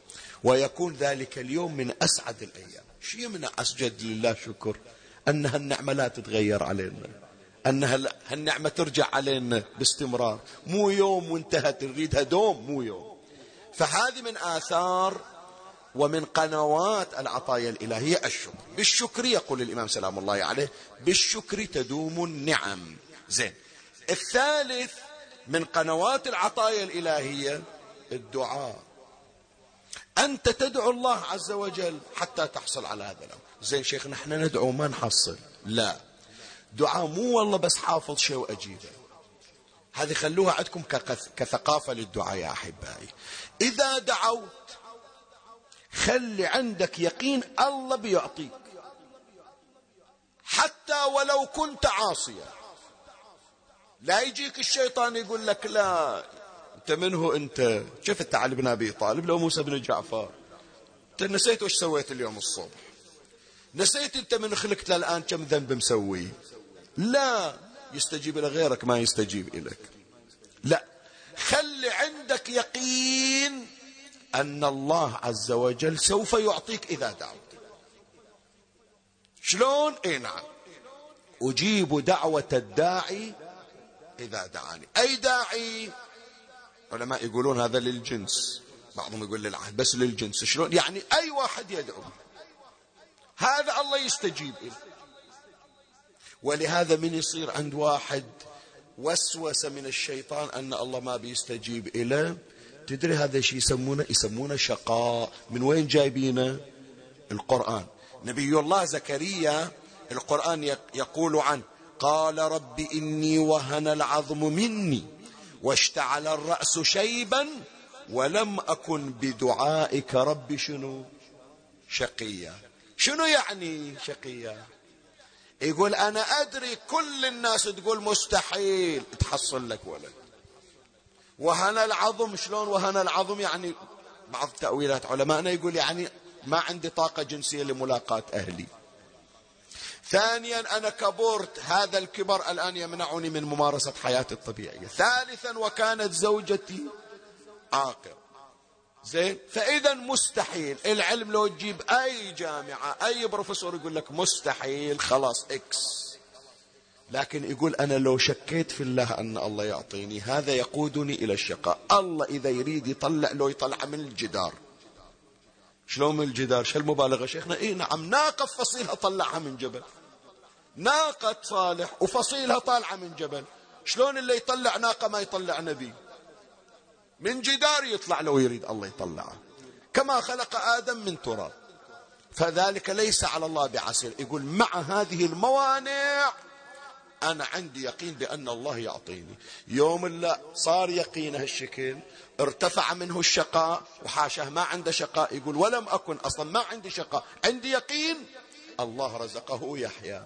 ويكون ذلك اليوم من أسعد الأيام. شيء من أسجد لله شكر أن هالنعمة لا تتغير علينا، أن هالنعمة ترجع علينا باستمرار، مو يوم وانتهت نريدها دوم، مو يوم. فهذه من آثار ومن قنوات العطايا الإلهية الشكر. بالشكر يقول الإمام سلام الله عليه بالشكر تدوم النعم. زين. الثالث من قنوات العطايا الإلهية الدعاء. أنت تدعو الله عز وجل حتى تحصل على هذا الأمر. زين شيخ نحن ندعو ما نحصل، لا، دعاء مو والله بس حافظ شيء وأجيبه، هذه خلوها عندكم كثقافة للدعاء يا أحبائي. إذا دعوت خلي عندك يقين الله بيعطيك حتى ولو كنت عاصيا. لا يجيك الشيطان يقول لك لا انت منه، انت شفت علي بن ابي طالب لو موسى بن جعفر، انت نسيت وش سويت اليوم الصبح، نسيت انت من خلقت للان كم ذنب مسوي. لا، يستجيب لغيرك ما يستجيب إليك. لا، خلي عندك يقين أن الله عز وجل سوف يعطيك إذا دعوت. شلون؟ اي نعم، أجيب دعوة الداعي إذا دعاني. أي داعي؟ علماء يقولون هذا للجنس، بعضهم يقول للعهد، بس للجنس. شلون يعني؟ أي واحد يدعو هذا الله يستجيب إليه. ولهذا من يصير عند واحد وسوسة من الشيطان أن الله ما بيستجيب إليه، تدري هذا شيء يسمونه يسمونه شقاء. من وين جايبينه؟ القرآن. نبي الله زكريا القرآن يقول عنه قال رب إني وهن العظم مني واشتعل الرأس شيبا ولم أكن بدعائك رب شنو شقيا. شنو يعني شقيا؟ يقول أنا أدري كل الناس تقول مستحيل تحصل لك ولد. وهن العظم، شلون وهن العظم؟ يعني بعض تأويلات علماءنا يقول يعني ما عندي طاقة جنسية لملاقاة أهلي. ثانيا أنا كبرت، هذا الكبر الآن يمنعني من ممارسة حياتي الطبيعية. ثالثا وكانت زوجتي عاقر. زين، فإذا مستحيل. العلم لو تجيب أي جامعة أي بروفيسور يقول لك مستحيل، خلاص إكس. لكن يقول أنا لو شكيت في الله أن الله يعطيني هذا يقودني إلى الشقاء. الله إذا يريد يطلع لو يطلع من الجدار. شلون من الجدار؟ شو المبالغة شيخنا؟ إيه نعم، ناقة فصيلها طلعها من جبل، ناقة صالح وفصيلها طالعة من جبل. شلون اللي يطلع ناقة ما يطلع نبي؟ من جدار يطلع لو يريد الله يطلعه. كما خلق آدم من تراب، فذلك ليس على الله بعسير. يقول مع هذه الموانع أنا عندي يقين بأن الله يعطيني. يوم لا صار يقينه الشكل ارتفع منه الشقاء، وحاشاه ما عنده شقاء، يقول ولم أكن أصلا ما عندي شقاء، عندي يقين الله رزقه يحيى.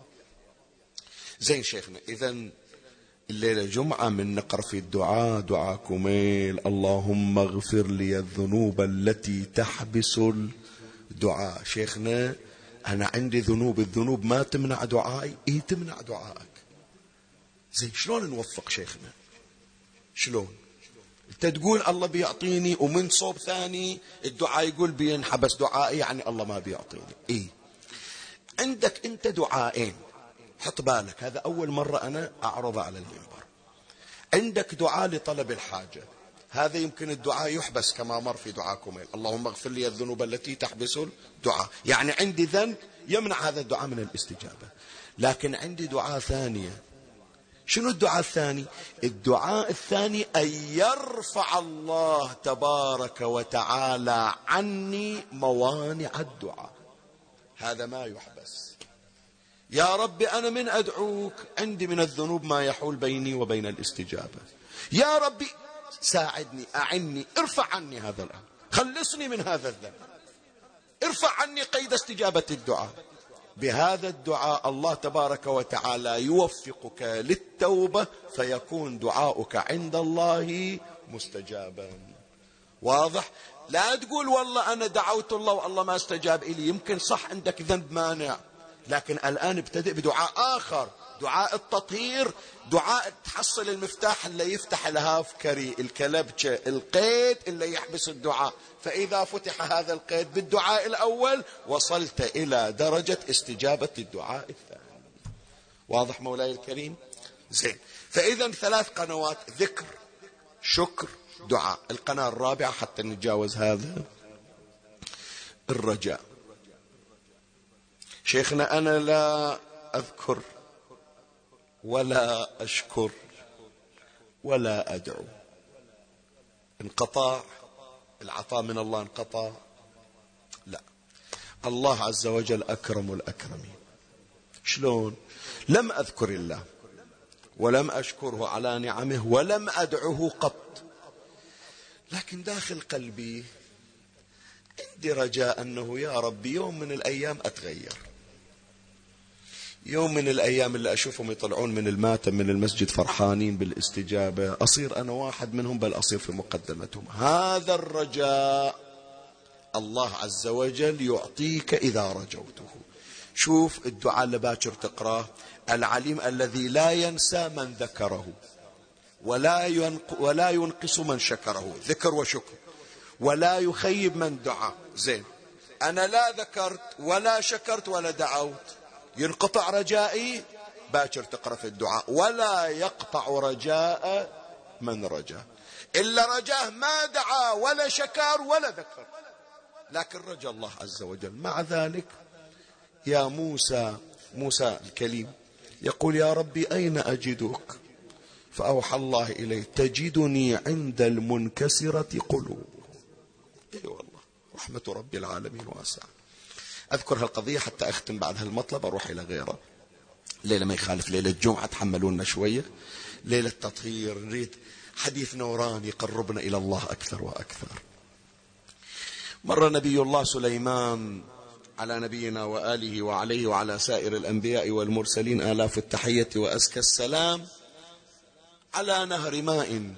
زين شيخنا، إذن الليلة جمعة من نقر في الدعاء دعاء كميل اللهم اغفر لي الذنوب التي تحبس الدعاء. شيخنا أنا عندي ذنوب، الذنوب ما تمنع دعائي؟ إيه تمنع دعائك. زين شلون نوفق شيخنا؟ شلون انت تقول الله بيعطيني ومن صوب ثاني الدعاء يقول بينحبس دعائي، يعني الله ما بيعطيني؟ ايه عندك انت دعائين، حط بالك هذا اول مرة انا اعرضه على المنبر. عندك دعاء لطلب الحاجة، هذا يمكن الدعاء يحبس كما مر في دعاكم اللهم اغفر لي الذنوب التي تحبس الدعاء، يعني عندي ذنب يمنع هذا الدعاء من الاستجابة. لكن عندي دعاء ثانية. شنو الدعاء الثاني؟ الدعاء الثاني أن يرفع الله تبارك وتعالى عني موانع الدعاء، هذا ما يحبس. يا رب أنا من أدعوك عندي من الذنوب ما يحول بيني وبين الاستجابة، يا ربي ساعدني أعني، ارفع عني هذا الأمر، خلصني من هذا الذنب، ارفع عني قيد استجابة الدعاء. بهذا الدعاء الله تبارك وتعالى يوفقك للتوبة فيكون دعاؤك عند الله مستجابا. واضح؟ لا تقول والله أنا دعوت الله والله ما استجاب إلي، يمكن صح عندك ذنب مانع، لكن الآن ابتدأ بدعاء آخر، دعاء التطهير، دعاء تحصل المفتاح اللي يفتح الهافكري الكلبشة القيد اللي يحبس الدعاء. فإذا فتح هذا القيد بالدعاء الأول وصلت إلى درجة استجابة الدعاء الثاني. واضح مولاي الكريم؟ زين. فإذا ثلاث قنوات: ذكر، شكر، دعاء. القناة الرابعة حتى نتجاوز هذا: الرجاء. شيخنا أنا لا أذكر ولا أشكر ولا أدعو. انقطاع العطاء من الله، انقطع. لا، الله عز وجل أكرم الأكرمين. شلون؟ لم أذكر الله ولم أشكره على نعمه ولم أدعه قط، لكن داخل قلبي عندي رجاء أنه يا ربي يوم من الأيام أتغير، يوم من الأيام اللي أشوفهم يطلعون من الماتم من المسجد فرحانين بالاستجابة أصير أنا واحد منهم، بل أصير في مقدمتهم. هذا الرجاء الله عز وجل يعطيك إذا رجوته. شوف الدعاء اللي باكر تقراه: العليم الذي لا ينسى من ذكره ولا ينق ولا ينقص من شكره، ذكر وشكر، ولا يخيب من دعا. زين، أنا لا ذكرت ولا شكرت ولا دعوت، ينقطع رجائي؟ باكر تقرأ في الدعاء: ولا يقطع رجاء من رجاه، إلا رجاه ما دعا ولا شكر ولا ذكر، لكن رجا الله عز وجل. مع ذلك يا موسى، موسى الكليم يقول: يا ربي أين أجدك؟ فأوحى الله إليه: تجدني عند المنكسرة قلوب. اي أيوة والله، رحمة رب العالمين واسعة. أذكر هالقضية حتى أختم بعد هالمطلب أروح إلى غيره. ليلة ما يخالف ليلة الجمعة، تحملونا شوية، ليلة تطهير، نريد حديث نوران يقربنا إلى الله أكثر وأكثر. مر نبي الله سليمان على نبينا وآله وعليه وعلى سائر الأنبياء والمرسلين آلاف التحية وأزكى السلام على نهر ماء،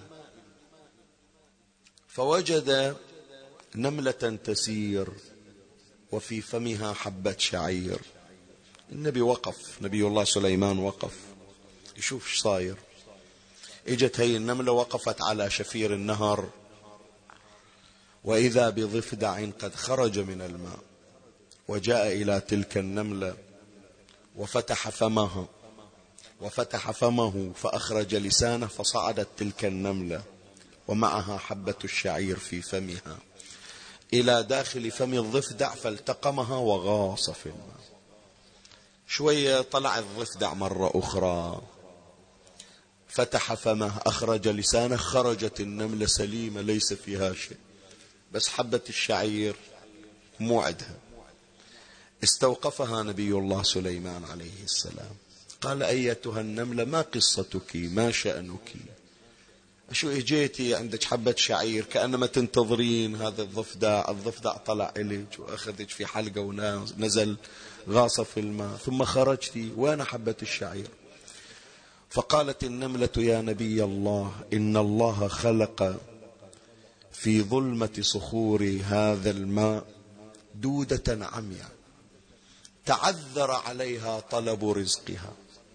فوجد نملة تسير وفي فمها حبة شعير. النبي وقف، نبي الله سليمان وقف يشوف ايش صاير. اجت هي النملة وقفت على شفير النهر، وإذا بضفدع قد خرج من الماء، وجاء إلى تلك النملة وفتح فمها وفتح فمه فأخرج لسانه، فصعدت تلك النملة ومعها حبة الشعير في فمها إلى داخل فم الضفدع، فالتقمها وغاص في الماء. شوية طلع الضفدع مرة أخرى، فتح فمه، أخرج لسانه، خرجت النملة سليمة ليس فيها شيء، بس حبة الشعير موعدها. استوقفها نبي الله سليمان عليه السلام، قال: أيتها النملة ما قصتك، ما شأنك؟ شو اجيتي عندك حبة شعير كأنما تنتظرين هذا الضفدع، الضفدع طلع إليك وأخذك في حلقة ونزل غاص في الماء، ثم خرجتي، وين حبة الشعير؟ فقالت النملة: يا نبي الله، إن الله خلق في ظلمة صخور هذا الماء دودة عمياء تعذر عليها طلب رزقها،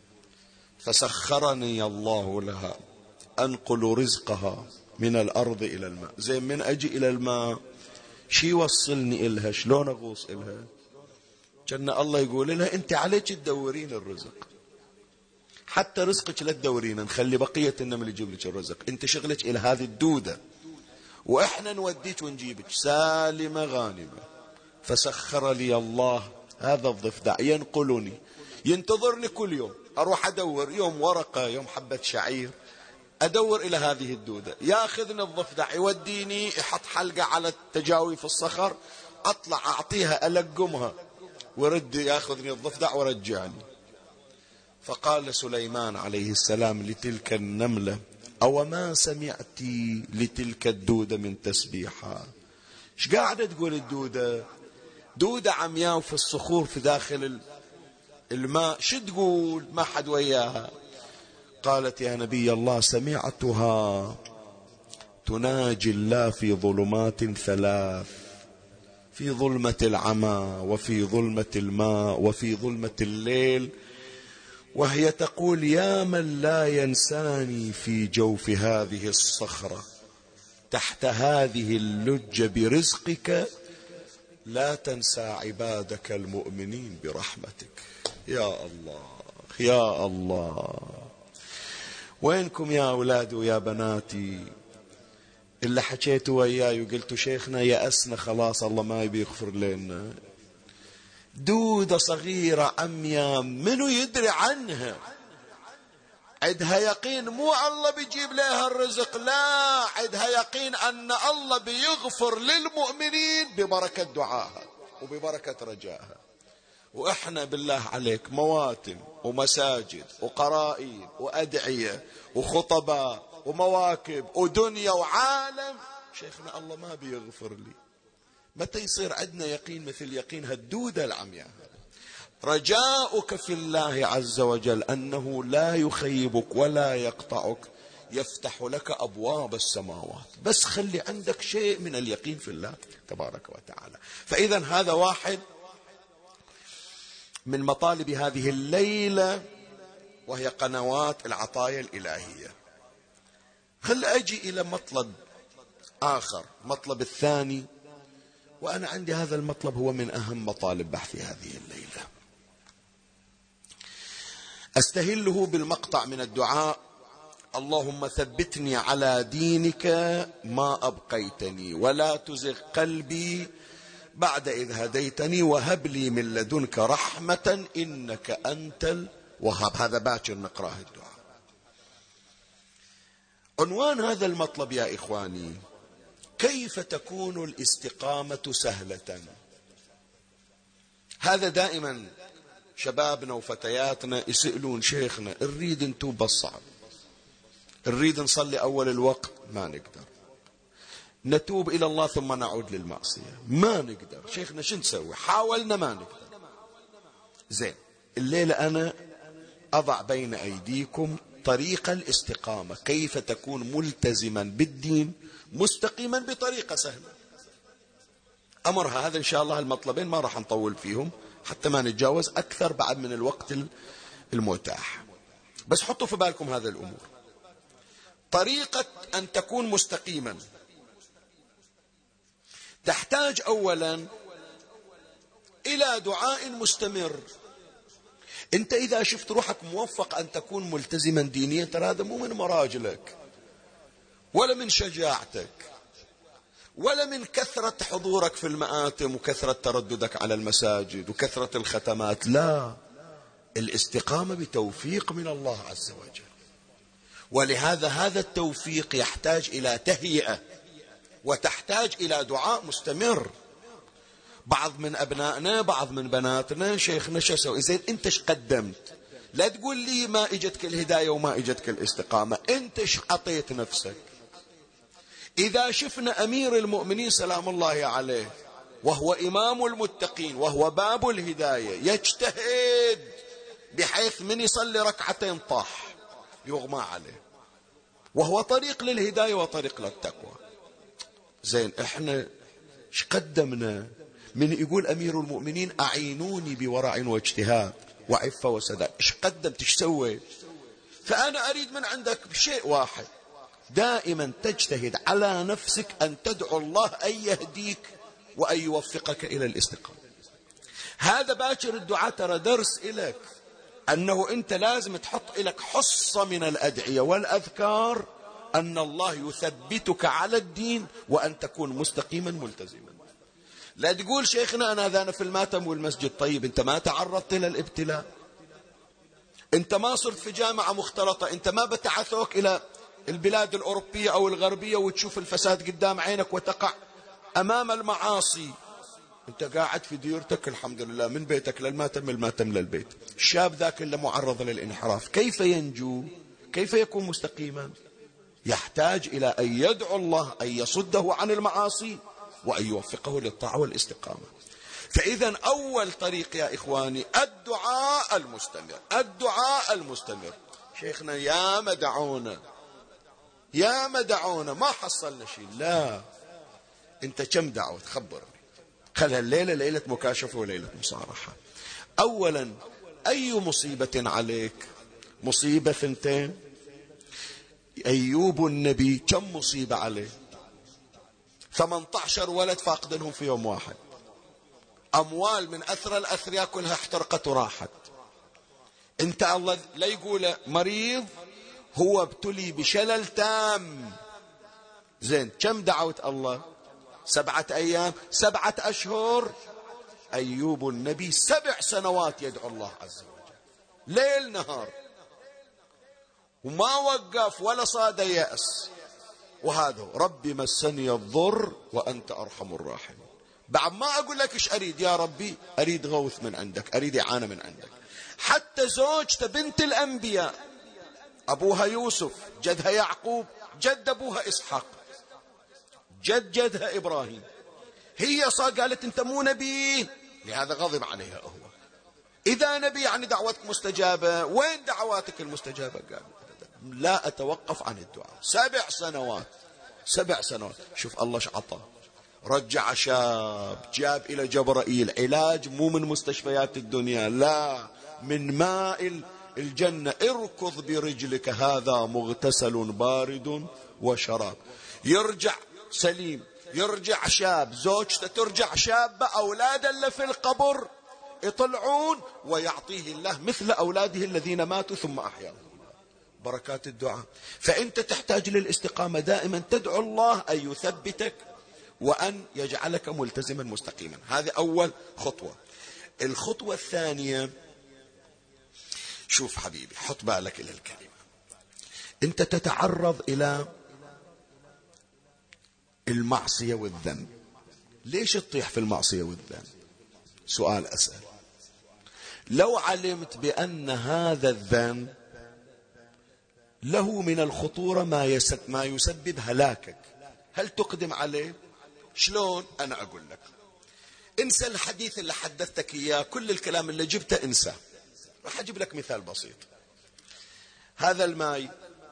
فسخرني الله لها أنقل رزقها من الأرض إلى الماء. زي من أجي إلى الماء شي يوصلني إلها، شلون أغوص إلها؟ كان الله يقول لها: أنت عليك تدورين الرزق، حتى رزقك لا تدورين، نخلي بقية النمل يجيب لك الرزق، أنت شغلك إلى هذه الدودة، وإحنا نوديك ونجيبك سالمة غانمة. فسخر لي الله هذا الضفدع ينقلني، ينتظرني كل يوم، أروح أدور يوم ورقة، يوم حبة شعير، أدور إلى هذه الدودة، ياخذني الضفدع يوديني، يحط حلقة على التجاوي في الصخر، أطلع أعطيها ألقمها، ورد ياخذني الضفدع ورجعني. فقال سليمان عليه السلام لتلك النملة: أو ما سمعتي لتلك الدودة من تسبيحها؟ ايش قاعدة تقول الدودة؟ دودة عمياء في الصخور في داخل الماء، شو تقول؟ ما حد وياها. قالت: يا نبي الله، سمعتها تناجي الله في ظلمات ثلاث، في ظلمة العمى وفي ظلمة الماء وفي ظلمة الليل، وهي تقول: يا من لا ينساني في جوف هذه الصخرة تحت هذه اللجة برزقك، لا تنسى عبادك المؤمنين برحمتك. يا الله يا الله. وينكم يا أولاد ويا بناتي اللي حكيتوا وياي وقلتوا شيخنا يأسنا خلاص الله ما يبي يغفر لنا؟ دودة صغيرة عمياء منو يدري عنها؟ عندها يقين مو الله بيجيب لها الرزق، لا، عندها يقين أن الله بيغفر للمؤمنين ببركة دعائها وببركة رجائها. وإحنا بالله عليك مواتم ومساجد وقرائين وأدعية وخطباء ومواكب ودنيا وعالم، شيخنا الله ما بيغفر لي. متى يصير عندنا يقين مثل يقين هالدودة العمياء؟ رجاؤك في الله عز وجل أنه لا يخيبك ولا يقطعك، يفتح لك أبواب السماوات، بس خلي عندك شيء من اليقين في الله تبارك وتعالى. فإذا هذا واحد من مطالب هذه الليلة، وهي قنوات العطايا الإلهية. خل أجي إلى مطلب آخر، مطلب الثاني، وأنا عندي هذا المطلب هو من أهم مطالب بحث هذه الليلة. أستهله بالمقطع من الدعاء: اللهم ثبتني على دينك ما أبقيتني ولا تزغ قلبي بعد إذ هديتني وهب لي من لدنك رحمة إنك أنت الوهاب. هذا باكر نقرأه الدعاء. عنوان هذا المطلب يا إخواني: كيف تكون الاستقامة سهلة؟ هذا دائما شبابنا وفتياتنا يسألون شيخنا: نريد نتوب بالصعب، نريد نصلي أول الوقت ما نقدر، نتوب إلى الله ثم نعود للمعصية ما نقدر، شيخنا شو نسوي؟ حاولنا ما نقدر. زين، الليلة أنا أضع بين أيديكم طريق الاستقامة، كيف تكون ملتزما بالدين مستقيما بطريقة سهلة. أمرها هذا إن شاء الله. المطلبين ما راح نطول فيهم حتى ما نتجاوز أكثر بعد من الوقت المتاح، بس حطوا في بالكم هذه الأمور. طريقة أن تكون مستقيما تحتاج أولا إلى دعاء مستمر. أنت إذا شفت روحك موفق أن تكون ملتزما دينيا، ترى هذا مو من مراجلك ولا من شجاعتك ولا من كثرة حضورك في المآتم وكثرة ترددك على المساجد وكثرة الختمات، لا، الاستقامة بتوفيق من الله عز وجل. ولهذا هذا التوفيق يحتاج إلى تهيئة وتحتاج إلى دعاء مستمر. بعض من أبنائنا بعض من بناتنا: شيخنا شو أسوي؟ زين أنت ايش قدمت؟ لا تقول لي ما اجتك الهداية وما اجتك الاستقامة، أنت ايش عطيت نفسك؟ إذا شفنا أمير المؤمنين سلام الله عليه وهو إمام المتقين وهو باب الهداية يجتهد بحيث من يصلي ركعتين طاح يغمى عليه، وهو طريق للهداية وطريق للتقوى. زين احنا ايش قدمنا؟ من يقول أمير المؤمنين: أعينوني بورع واجتهاد وعفة وسداد، ايش قدمت؟ ايش سويت؟ فأنا أريد من عندك شيء واحد: دائما تجتهد على نفسك أن تدعو الله أن يهديك وأن يوفقك إلى الاستقامة. هذا باكر الدعاء ترى درس إليك، أنه أنت لازم تحط إليك حصة من الأدعية والأذكار أن الله يثبتك على الدين وأن تكون مستقيما ملتزما. لا تقول شيخنا أنا ذانا في الماتم والمسجد. طيب أنت ما تعرضت إلى الابتلاء، أنت ما صرت في جامعة مختلطة، أنت ما بتعثوك إلى البلاد الأوروبية أو الغربية وتشوف الفساد قدام عينك وتقع أمام المعاصي. أنت قاعد في ديرتك الحمد لله، من بيتك للماتم، الماتم للبيت. الشاب ذاك اللي معرض للانحراف كيف ينجو؟ كيف يكون مستقيما؟ يحتاج إلى أن يدعو الله أن يصده عن المعاصي وأن يوفقه للطاعة والاستقامة. فإذا أول طريق يا إخواني الدعاء المستمر، الدعاء المستمر. شيخنا يا مدعونا يا مدعونا ما حصلنا شيء، لا، أنت كم دعوت؟ خبرني. خلها الليلة ليلة مكاشفة وليلة مصارحة. أولا أي مصيبة عليك؟ مصيبة ثنتين. أيوب النبي كم مصيبة عليه؟ ثمانية عشر ولد فاقدنهم في يوم واحد، أموال من أثر الأثرياء كلها احترقت وراحت. انت الله لا يقول مريض، هو ابتلي بشلل تام. زين كم دعوت الله؟ سبعة أيام، سبعة أشهر. أيوب النبي سبع سنوات يدعو الله عز وجل ليل نهار، وما وقف ولا صاد يأس. وهذا ربي مسني الضر وأنت أرحم الراحمين. بعد ما أقول لك إيش أريد يا ربي، أريد غوث من عندك، أريد إعانة من عندك. حتى زوجته بنت الأنبياء، أبوها يوسف، جدها يعقوب، جد أبوها إسحاق، جد جدها إبراهيم، هي صار قالت أنت مو نبي، لهذا غضب عليها هو. إذا نبي يعني دعوتك مستجابة، وين دعواتك المستجابة؟ قال لا أتوقف عن الدعاء. سبع سنوات، سبع سنوات. شوف الله ايش عطى، رجع شاب، جاب إلى جبرائيل علاج مو من مستشفيات الدنيا، لا، من ماء الجنة. اركض برجلك هذا مغتسل بارد وشراب. يرجع سليم، يرجع شاب، زوجته ترجع شابة، أولادا اللي في القبر يطلعون ويعطيه الله مثل أولاده الذين ماتوا ثم أحياهم. بركات الدعاء. فأنت تحتاج للاستقامة دائما، تدعو الله أن يثبتك وأن يجعلك ملتزما مستقيما. هذه أول خطوة. الخطوة الثانية، شوف حبيبي، حط بالك إلى الكلمة. أنت تتعرض إلى المعصية والذنب. ليش تطيح في المعصية والذنب؟ سؤال أسأل. لو علمت بأن هذا الذنب له من الخطورة ما ما يسبب هلاكك، هل تقدم عليه؟ شلون؟ أنا أقول لك، انسى الحديث اللي حدثتك إياه، كل الكلام اللي جبته انسى. راح أجيب لك مثال بسيط. هذا الماء،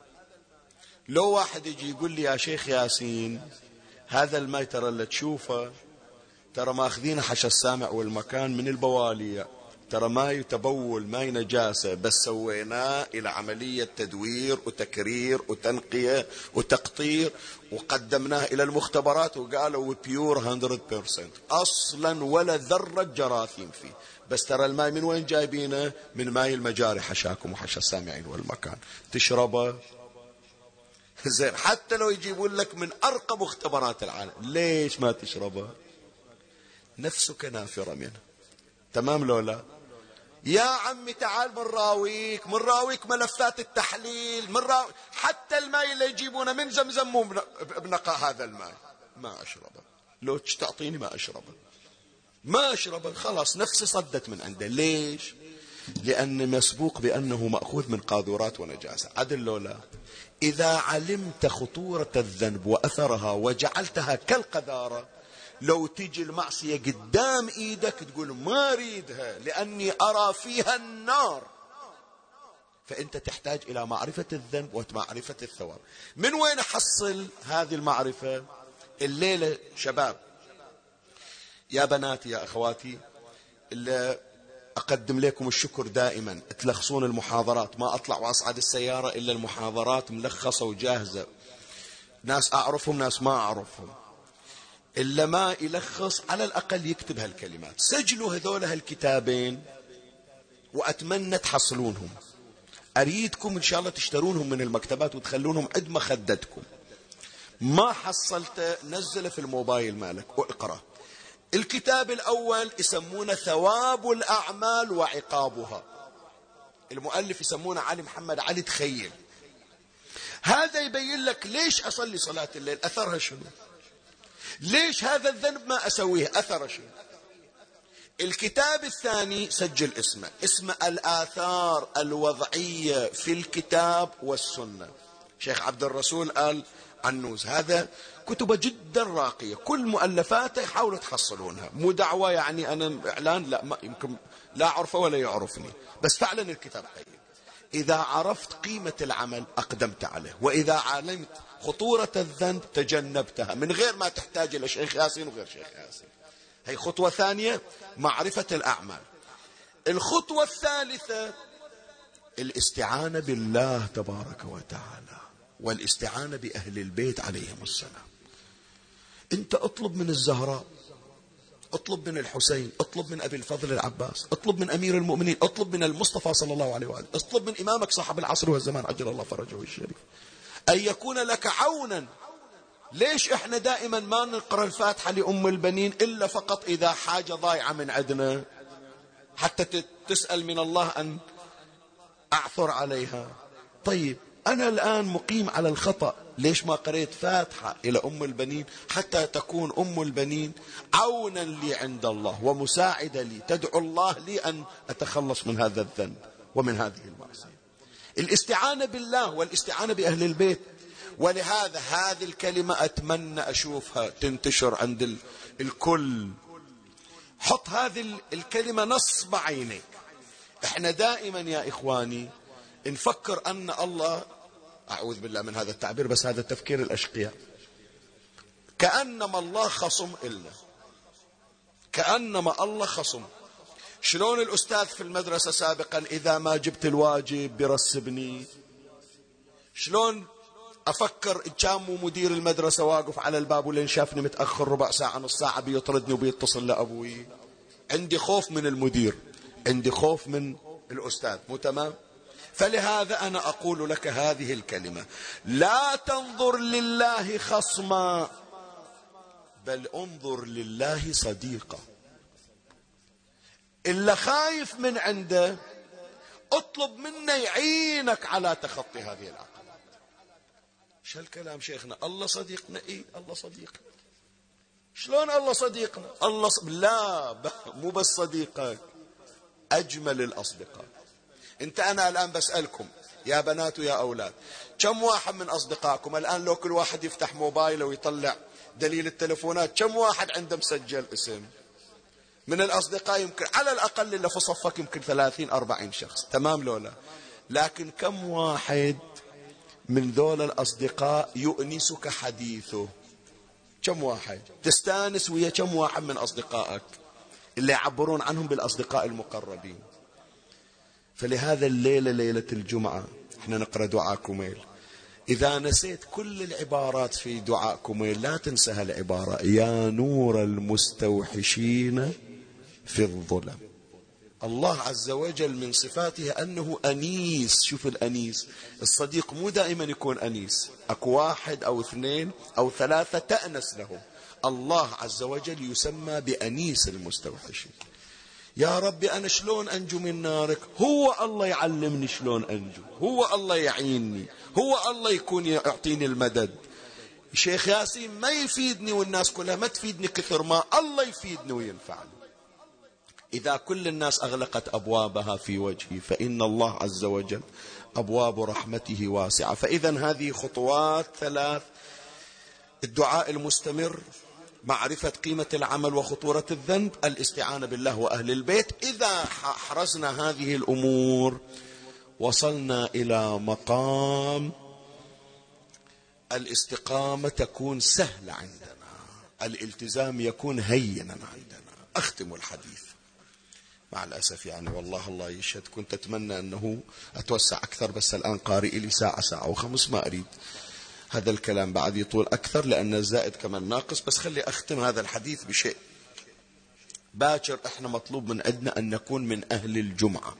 لو واحد يجي يقول لي يا شيخ ياسين هذا الماء ترى اللي تشوفه ترى ماخذينه حش السامع والمكان من البوالية، ترى ماي تبول ماي نجاسة، بس سويناه إلى عملية تدوير وتكرير وتنقية وتقطير وقدمناه إلى المختبرات وقالوا بيور مية بالمية أصلا ولا ذرة جراثيم فيه، بس ترى الماء من وين جايبينه؟ من ماي المجاري حشاكم وحش السامعين والمكان. تشربه؟ زين، حتى لو يجيبون لك من أرقى مختبرات العالم، ليش ما تشربه؟ نفسك نافرة منه. تمام لو لا؟ يا عمي تعال من راويك، من راويك ملفات التحليل، من راويك حتى الماء اللي يجيبونه من زمزم مو بنقاء هذا الماء، ما أشربه. لو تعطيني ما أشربه، ما أشربه، خلاص نفسي صدت من عنده. ليش؟ لأن مسبوق بأنه مأخوذ من قاذورات ونجاسة. عدل لو لا؟ إذا علمت خطورة الذنب وأثرها وجعلتها كالقذارة، لو تيجي المعصية قدام إيدك تقول ما أريدها لأني أرى فيها النار. فأنت تحتاج إلى معرفة الذنب ومعرفة الثواب. من وين أحصل هذه المعرفة؟ الليلة شباب، يا بناتي يا أخواتي، اللي أقدم لكم الشكر دائما، تلخصون المحاضرات، ما أطلع وأصعد السيارة إلا المحاضرات ملخصة وجاهزة، ناس أعرفهم ناس ما أعرفهم. إلا ما يلخص على الأقل يكتب هالكلمات. سجلوا هذول هالكتابين وأتمنى تحصلونهم. أريدكم إن شاء الله تشترونهم من المكتبات وتخلونهم عند مخدتكم. ما حصلت نزله في الموبايل مالك واقرأ. الكتاب الأول يسمونه ثواب الأعمال وعقابها، المؤلف يسمونه علي محمد علي تخيل. هذا يبين لك ليش أصلي صلاة الليل، أثرها شنو؟ ليش هذا الذنب ما أسويه، أثر شيء. الكتاب الثاني سجل اسمه، اسمه الآثار الوضعية في الكتاب والسنة، شيخ عبد الرسول آل عنوز. هذا كتبه جدا راقية، كل مؤلفاته حاولوا تحصلونها، مو دعوة يعني أنا إعلان، لا، ما يمكن لا أعرفه ولا يعرفني، بس فعلا الكتاب طيب. إذا عرفت قيمة العمل أقدمت عليه، وإذا علمت خطورة الذنب تجنبتها، من غير ما تحتاج إلى شيخ ياسين وغير شيخ ياسين. هي خطوة ثانية، معرفة الأعمال. الخطوة الثالثة الاستعانة بالله تبارك وتعالى والاستعانة بأهل البيت عليهم السلام. انت اطلب من الزهراء، اطلب من الحسين، اطلب من أبي الفضل العباس، اطلب من أمير المؤمنين، اطلب من المصطفى صلى الله عليه وآله، اطلب من إمامك صاحب العصر والزمان عجل الله فرجه الشريف أن يكون لك عونا. ليش احنا دائما ما نقرأ الفاتحة لأم البنين إلا فقط إذا حاجة ضايعة من عندنا، حتى تسأل من الله أن أعثر عليها؟ طيب أنا الآن مقيم على الخطأ، ليش ما قريت فاتحة إلى أم البنين حتى تكون أم البنين عونا لي عند الله ومساعدة لي، تدعو الله لي أن أتخلص من هذا الذنب ومن هذه المعصية. الاستعانة بالله والاستعانة بأهل البيت. ولهذا هذه الكلمة أتمنى أشوفها تنتشر عند الكل. حط هذه الكلمة نصب عينيك. احنا دائما يا إخواني نفكر أن الله، أعوذ بالله من هذا التعبير بس هذا تفكير الأشقياء، كأنما الله خصم إلا، كأنما الله خصم. شلون الأستاذ في المدرسة سابقا إذا ما جبت الواجب برسبني، شلون أفكر إن كان مو مدير المدرسة واقف على الباب ولين شافني متأخر ربع ساعة نص ساعة بيطردني وبيتصل لأبوي. عندي خوف من المدير، عندي خوف من الأستاذ، مو تمام؟ فلهذا أنا أقول لك هذه الكلمة: لا تنظر لله خصما بل انظر لله صديقا. إلا خايف من عنده اطلب منه يعينك على تخطي هذه العقبة. شو الكلام شيخنا؟ الله صديقنا. إيه الله صديقنا. شلون الله صديقنا؟ الله ص... لا ب... مو بس صديقك، أجمل الأصدقاء. انت أنا الآن بسألكم يا بنات ويا أولاد، كم واحد من أصدقائكم الآن لو كل واحد يفتح موبايله ويطلع دليل التلفونات كم واحد عنده مسجل اسم من الأصدقاء؟ يمكن على الأقل اللي في صفك يمكن ثلاثين أربعين شخص، تمام لولا؟ لكن كم واحد من ذول الأصدقاء يؤنسك حديثه؟ كم واحد تستانس ويا كم واحد من أصدقائك اللي يعبرون عنهم بالأصدقاء المقربين؟ فلهذا الليلة ليلة الجمعة احنا نقرأ دعاء كميل. إذا نسيت كل العبارات في دعاء كميل لا تنسى هالعبارة: يا نور المستوحشين في الظلم. الله عز وجل من صفاته أنه أنيس. شوف الأنيس، الصديق مو دائما يكون أنيس، أكو واحد أو اثنين أو ثلاثة تأنس لهم. الله عز وجل يسمى بأنيس المستوحشين. يا ربي أنا شلون أنجو من نارك؟ هو الله يعلمني شلون أنجو، هو الله يعيني، هو الله يكون يعطيني المدد. شيخ ياسين ما يفيدني والناس كلها ما تفيدني كثر ما الله يفيدني وينفعني. إذا كل الناس أغلقت أبوابها في وجهي فإن الله عز وجل أبواب رحمته واسعة. فإذا هذه خطوات ثلاث: الدعاء المستمر، معرفة قيمة العمل وخطورة الذنب، الاستعانة بالله وأهل البيت. إذا حرزنا هذه الأمور وصلنا إلى مقام الاستقامة تكون سهلة عندنا، الالتزام يكون هينا عندنا. أختم الحديث مع الأسف يعني والله الله يشهد كنت أتمنى أنه أتوسع أكثر، بس الآن قارئ لي ساعة ساعة وخمس، ما أريد هذا الكلام بعد يطول أكثر لأن الزائد كمان ناقص. بس خلي أختم هذا الحديث بشيء. باكر احنا مطلوب من عندنا أن نكون من أهل الجمعة.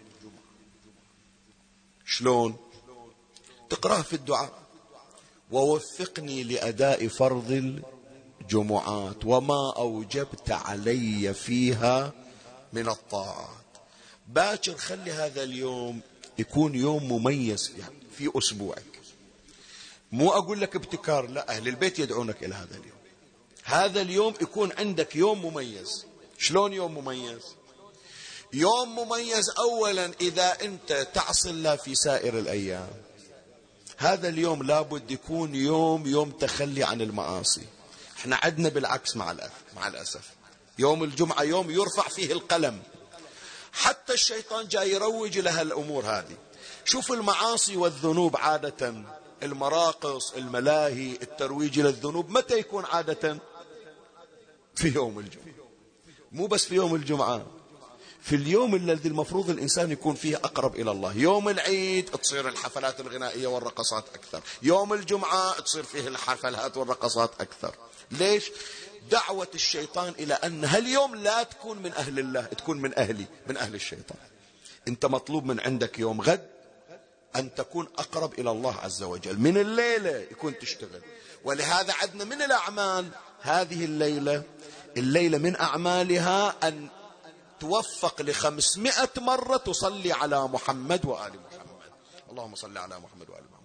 شلون؟ تقرأ في الدعاء: ووفقني لأداء فرض الجمعات وما أوجبت علي فيها من الطاعات. باكر خلي هذا اليوم يكون يوم مميز يعني في أسبوعك. مو أقول لك ابتكار، لا، أهل البيت يدعونك إلى هذا اليوم. هذا اليوم يكون عندك يوم مميز. شلون يوم مميز؟ يوم مميز أولا إذا أنت تعصي الله في سائر الأيام، هذا اليوم لابد يكون يوم يوم تخلي عن المعاصي. احنا عدنا بالعكس مع الأسف مع الأسف يوم الجمعة يوم يرفع فيه القلم، حتى الشيطان جاي يروج لها الأمور هذه. شوف المعاصي والذنوب عادة، المراقص، الملاهي، الترويج للذنوب، متى يكون عادة؟ في يوم الجمعة. مو بس في يوم الجمعة، في اليوم الذي المفروض الإنسان يكون فيه أقرب إلى الله. يوم العيد تصير الحفلات الغنائية والرقصات أكثر، يوم الجمعة تصير فيه الحفلات والرقصات أكثر. ليش؟ دعوة الشيطان إلى أن هاليوم لا تكون من أهل الله، تكون من أهلي، من أهل الشيطان. أنت مطلوب من عندك يوم غد أن تكون أقرب إلى الله عز وجل، من الليلة يكون تشتغل. ولهذا عدنا من الأعمال هذه الليلة، الليلة من أعمالها أن توفق لخمسمائة مرة تصلي على محمد وآل محمد. اللهم صل على محمد وآل محمد.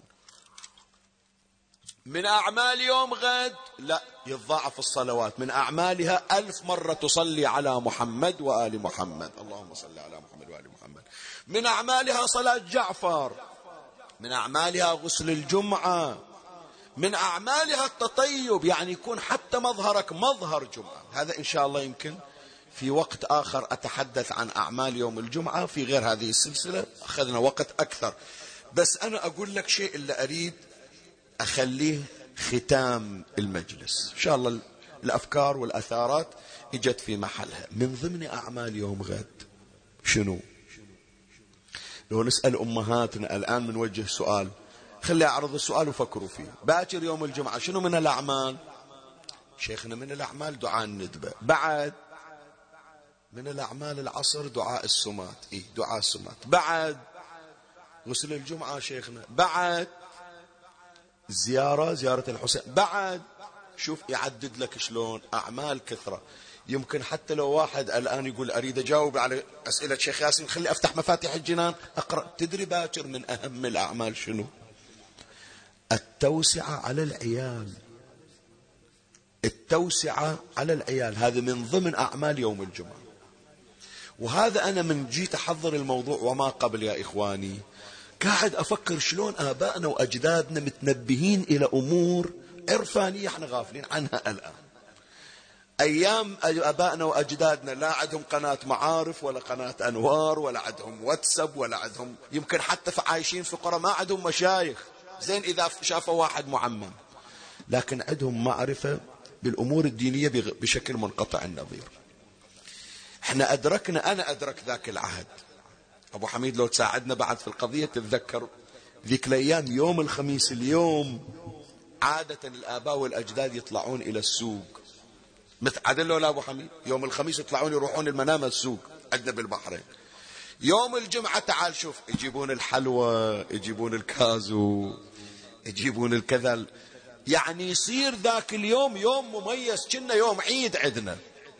من أعمال يوم غد لا يتضاعف الصلوات، من أعمالها ألف مرة تصلي على محمد وآل محمد. اللهم صل على محمد وآل محمد. من أعمالها صلاة جعفر، من أعمالها غسل الجمعة، من أعمالها التطيب، يعني يكون حتى مظهرك مظهر جمعة. هذا إن شاء الله يمكن في وقت آخر أتحدث عن أعمال يوم الجمعة في غير هذه السلسلة، أخذنا وقت أكثر. بس أنا أقول لك شيء اللي أريد أخليه ختام المجلس. إن شاء الله الأفكار والأثارات إجت في محلها. من ضمن أعمال يوم غد شنو؟ لو نسأل أمهاتنا الآن بنوجه سؤال، خلي أعرض السؤال وفكروا فيه. باكر يوم الجمعة شنو من الأعمال؟ شيخنا من الأعمال دعاء الندبة. بعد من الأعمال العصر دعاء السمات. إيه دعاء السمات. بعد غسل الجمعة شيخنا. بعد زيارة زيارة الحسين. بعد شوف يعدد لك شلون أعمال كثرة. يمكن حتى لو واحد الآن يقول أريد أجاوب على أسئلة شيخ ياسين، خلي أفتح مفاتيح الجنان أقرأ. تدري باكر من أهم الأعمال شنو؟ التوسعة على العيال. التوسعة على العيال هذا من ضمن أعمال يوم الجمعة. وهذا أنا من جيت أحضر الموضوع وما قبل يا إخواني قاعد أفكر شلون آبائنا وأجدادنا متنبهين إلى أمور عرفانية احنا غافلين عنها الآن. أيام آبائنا وأجدادنا لا عندهم قناة معارف ولا قناة أنوار ولا عندهم واتساب ولا عندهم، يمكن حتى عايشين في قرى ما عندهم مشايخ زين إذا شافوا واحد معمم، لكن عندهم معرفة بالأمور الدينية بشكل منقطع النظير. احنا أدركنا، أنا أدرك ذاك العهد. أبو حميد لو تساعدنا بعد في القضية تتذكر ذيك الأيام يوم الخميس، اليوم عادة الآباء والأجداد يطلعون إلى السوق، متعدل له لا أبو حميد؟ يوم الخميس يطلعون يروحون المنامة السوق عندنا بالبحرين. يوم الجمعة تعال شوف يجيبون الحلوى، يجيبون الكازو، يجيبون الكذا، يعني يصير ذاك اليوم يوم مميز كنا يوم عيد عندنا.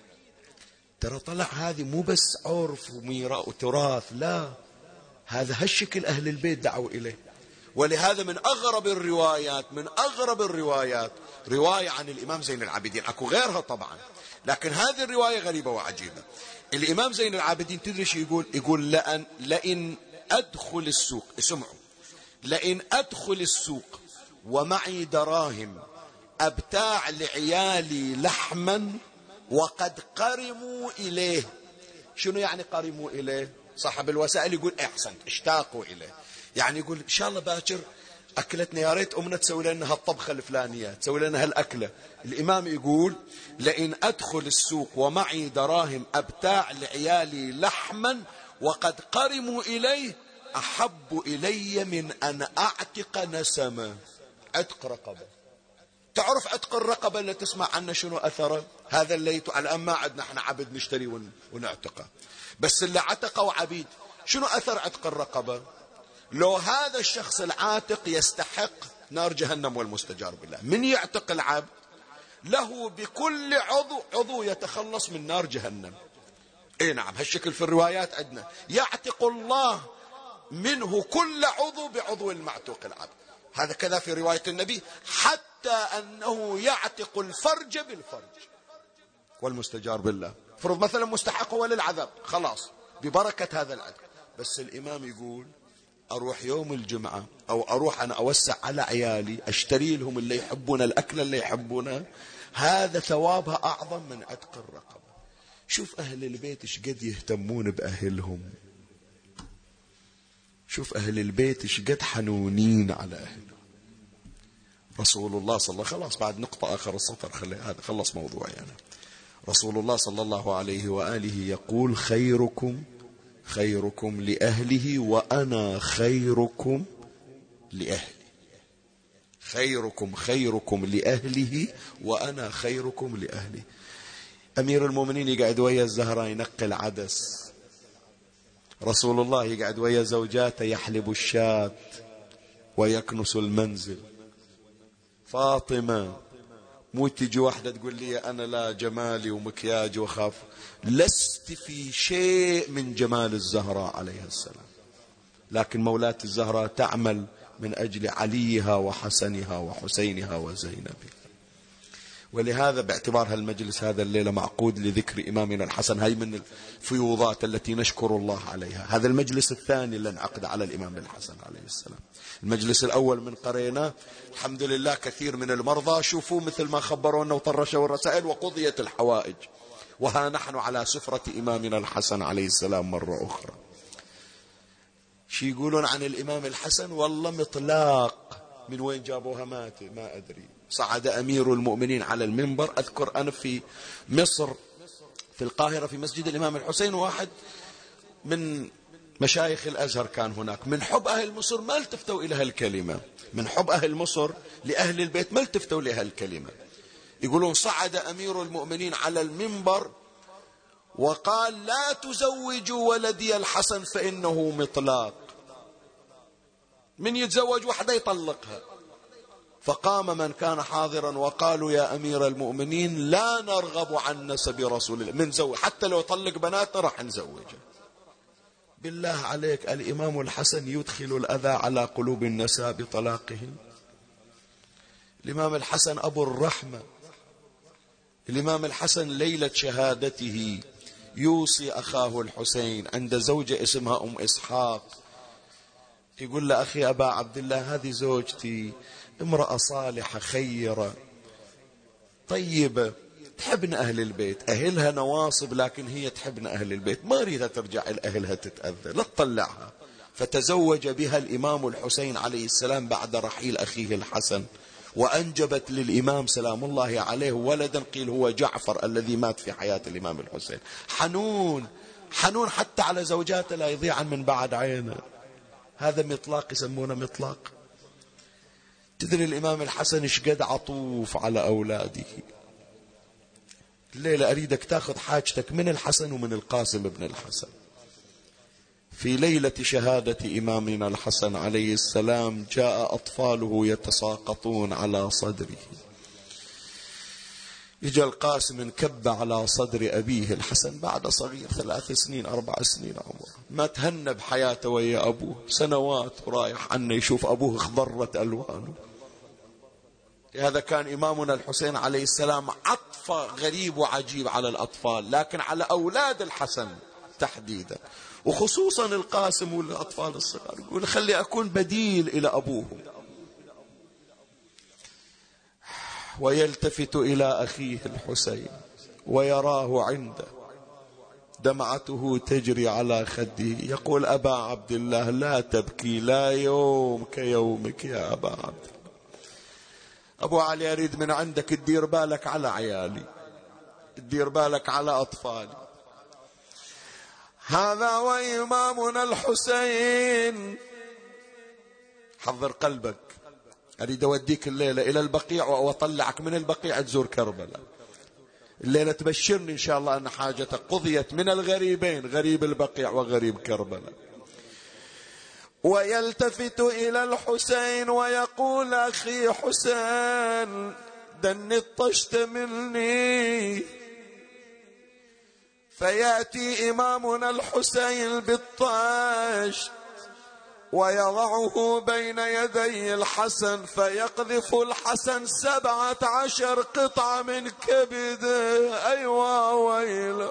ترى طلع هذه مو بس عرف وميراث وتراث، لا هذا هالشكل أهل البيت دعوا إليه. ولهذا من أغرب الروايات، من أغرب الروايات رواية عن الإمام زين العابدين، أكو غيرها طبعا لكن هذه الرواية غريبة وعجيبة. الإمام زين العابدين تدري شو يقول؟ يقول لأن, لئن أدخل السوق، اسمعوا، لئن أدخل السوق ومعي دراهم أبتاع لعيالي لحما وقد قرموا إليه. شنو يعني قرموا إليه؟ صاحب الوسائل يقول أحسنت اشتاقوا إليه، يعني يقول إن شاء الله باكر أكلتنا يا ريت أمنا تسوي لنا هالطبخة الفلانية، تسوي لنا هالأكلة. الإمام يقول لئن أدخل السوق ومعي دراهم أبتاع لعيالي لحما وقد قرموا إليه أحب إلي من أن أعتق نسمة. عتق رقبة. تعرف عتق الرقبة اللي تسمع عنه شنو أثره؟ هذا اللي الآن ما عندنا احنا عبد نشتري ونعتقه، بس اللي عتقوا عبيد. شنو أثر عتق الرقبة؟ لو هذا الشخص العاتق يستحق نار جهنم والمستجار بالله. من يعتق العبد له بكل عضو عضو يتخلص من نار جهنم. اي نعم هالشكل في الروايات عندنا، يعتق الله منه كل عضو بعضو المعتوق العبد. هذا كذا في رواية النبي، حتى أنه يعتق الفرج بالفرج والمستجار بالله. فرض مثلا مستحق هو للعذاب، خلاص ببركة هذا العتق. بس الإمام يقول أروح يوم الجمعة أو أروح أنا أوسع على عيالي أشتري لهم اللي يحبون الأكل اللي يحبونه، هذا ثوابها أعظم من عتق الرقبة. شوف أهل البيت إيش قد يهتمون بأهلهم، شوف أهل البيت إيش قد حنونين على أهلهم. رسول الله صلى الله عليه وسلم، خلاص بعد نقطة آخر السطر، خلي هذا خلص موضوعي أنا. رسول الله صلى الله عليه وآله يقول خيركم خيركم لأهله وأنا خيركم لأهلي. خيركم خيركم لأهله وأنا خيركم لأهلي. أمير المؤمنين يقعد ويا الزهراء ينقي العدس، رسول الله يقعد ويا زوجاته يحلب الشاة ويكنس المنزل. فاطمة مو تجي واحدة تقول لي أنا لا جمالي ومكياجي وخاف، لست في شيء من جمال الزهراء عليها السلام، لكن مولاة الزهراء تعمل من أجل عليها وحسنها وحسينها وزينب. ولهذا باعتبار هالمجلس هذا الليلة معقود لذكر إمامنا الحسن، هاي من الفيوضات التي نشكر الله عليها. هذا المجلس الثاني اللي انعقد على الإمام الحسن عليه السلام. المجلس الأول من قرينا الحمد لله كثير من المرضى شوفوا مثل ما خبرونا وطرشوا الرسائل وقضيت الحوائج، وها نحن على سفرة إمامنا الحسن عليه السلام مرة أخرى. شي يقولون عن الإمام الحسن؟ والله مطلاق. من وين جابوها مات ما أدري. صعد أمير المؤمنين على المنبر، أذكر أنا في مصر في القاهرة في مسجد الإمام الحسين، واحد من مشايخ الأزهر كان هناك، من حب أهل مصر ما التفتوا إلى هالكلمة، من حب أهل مصر لأهل البيت ما التفتوا إلى هالكلمة. يقولون صعد أمير المؤمنين على المنبر وقال لا تزوجوا ولدي الحسن فإنه مطلاق، من يتزوج وحده يطلقها. فقام من كان حاضرا وقالوا يا أمير المؤمنين لا نرغب عن نسب رسول الله، من زوج حتى لو طلق بناتنا راح نزوجه. بالله عليك الإمام الحسن يدخل الأذى على قلوب النساء بطلاقهم. الإمام الحسن أبو الرحمة، الإمام الحسن ليلة شهادته يوصي أخاه الحسين عند زوجة اسمها أم إسحاق، يقول له أخي أبا عبد الله هذه زوجتي امرأة صالحة خيرة طيبة تحبنا أهل البيت، أهلها نواصب لكن هي تحبنا أهل البيت، ما أريدها ترجع إلى أهلها تتأذى، لا تطلعها. فتزوج بها الإمام الحسين عليه السلام بعد رحيل أخيه الحسن، وأنجبت للإمام سلام الله عليه ولدا قيل هو جعفر الذي مات في حياة الإمام الحسين. حنون حنون حتى على زوجاته لا يضيعا من بعد عينه. هذا مطلاق يسمونه مطلاق. تدري الإمام الحسن ايش قد عطوف على أولاده. الليلة أريدك تأخذ حاجتك من الحسن ومن القاسم بن الحسن. في ليلة شهادة إمامنا الحسن عليه السلام جاء أطفاله يتساقطون على صدره، إجا القاسم انكب على صدر أبيه الحسن بعد صغير ثلاث سنين أربع سنين عمره، ما تهنى بحياته ويا أبوه سنوات ورايح عنه يشوف أبوه اخضرت ألوانه. هذا كان إمامنا الحسين عليه السلام عطف غريب وعجيب على الأطفال، لكن على أولاد الحسن تحديدا وخصوصا القاسم والأطفال الصغار يقول خلي أكون بديل إلى أبوهم. ويلتفت إلى أخيه الحسين ويراه عنده دمعته تجري على خده، يقول أبا عبد الله لا تبكي، لا يوم كيومك يا أبا عبد الله. أبو علي أريد من عندك تدير بالك على عيالي، تدير بالك على أطفالي. هذا وإمامنا الحسين. حضر قلبك، أريد أوديك الليلة إلى البقيع وأطلعك من البقيع تزور كربلاء. الليلة تبشرني إن شاء الله أن حاجتك قضيت من الغريبين، غريب البقيع وغريب كربلاء. ويلتفت إلى الحسين ويقول أخي حسين دني الطشت مني. فيأتي إمامنا الحسين بالطاش ويضعه بين يدي الحسن فيقذف الحسن سبعة عشر قطعة من كبده. أيوة ويله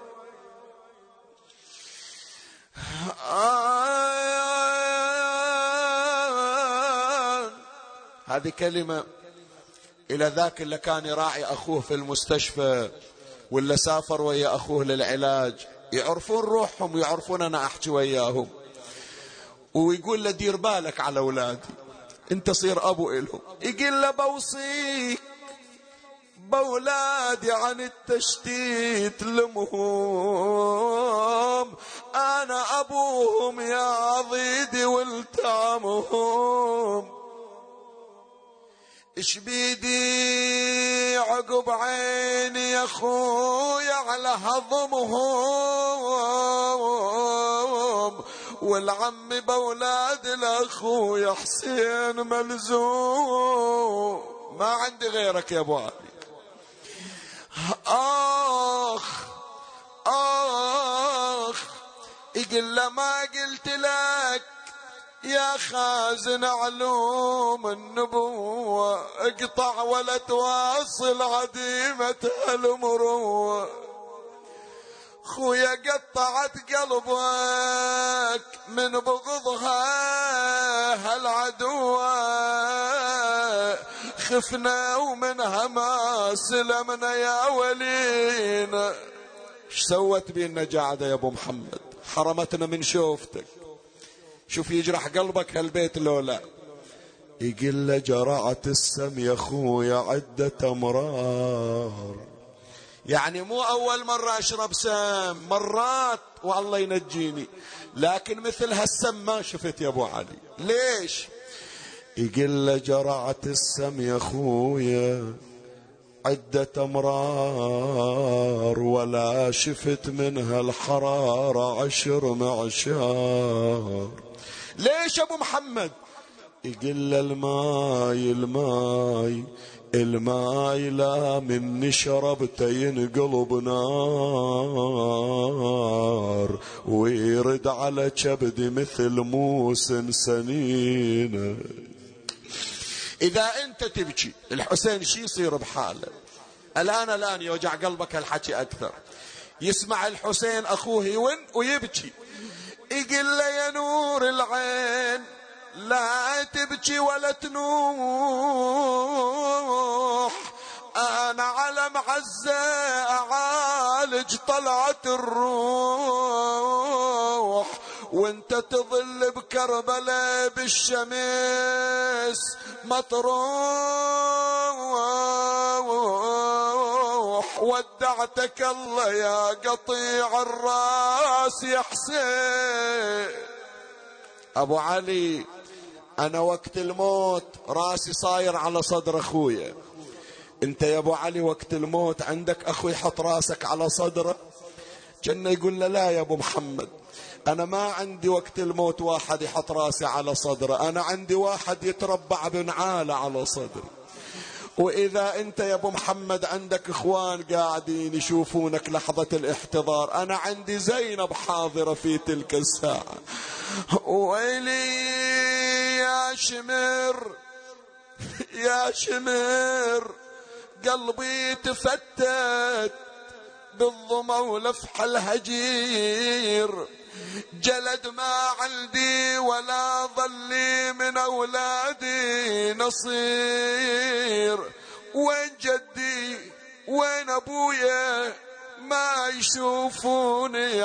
آه. هذه كلمة إلى ذاك اللي كان يراعي أخوه في المستشفى ولا سافر ويا أخوه للعلاج، يعرفون روحهم ويعرفون أنا أحكي وياهم، ويقول له دير بالك على أولادي، أنت صير أبو إلهم. يقول له بوصيك بولادي عن التشتيت لمهم، أنا أبوهم يا عضيدي والتامهم. إش بيدي عقب عيني يا خويا على هضمهم، والعم بولاد الأخويا حسين ملزوم. ما عندي غيرك يا أبو علي. آخ آخ يقول ما قلت لك يا خازن علوم النبوة اقطع ولا تواصل عديمة المروة. خويا قطعت قلبك من بغضها هالعدوة، خفنا ومنها ما سلمنا يا ولينا. ايش سوت بينا جعدة يا ابو محمد؟ حرمتنا من شوفتك. شوف يجرح قلبك هالبيت لولا. يقول له جرعت السم يا خويا عدة امرار، يعني مو اول مرة اشرب سم، مرات والله ينجيني، لكن مثل هالسم ما شفت يا ابو علي. ليش؟ يقول له جرعت السم يا خويا عدة امرار، ولا شفت منها الحرارة عشر معشار. ليش ابو محمد؟ يقول له الماي الماي الماي لا من شربته ينقلب نار، ويرد على كبدي مثل موسن سنينه. إذا أنت تبكي الحسين شي يصير بحاله؟ الآن الآن يوجع قلبك الحكي أكثر. يسمع الحسين أخوه يون ويبكي، يقول له يا نور العين لا تبكي ولا تنوح، أنا على معزة أعالج طلعت الروح، وانت تظل بكربلاء بالشمس مطروح. ودعتك الله يا قطيع الراس يا حسين. ابو علي انا وقت الموت راسي صاير على صدر اخويا، انت يا ابو علي وقت الموت عندك اخو يحط راسك على صدره؟ كان يقول له لا يا ابو محمد، انا ما عندي وقت الموت واحد يحط راسي على صدره، انا عندي واحد يتربع بنعاله على صدري. واذا انت يا ابو محمد عندك اخوان قاعدين يشوفونك لحظة الاحتضار، انا عندي زينب حاضرة في تلك الساعة. ويلي يا شمر يا شمر قلبي تفتت بالظما ولفح الهجير، جلد ما عندي ولا ظلي من أولادي نصير. وين جدي وين أبويا ما يشوفوني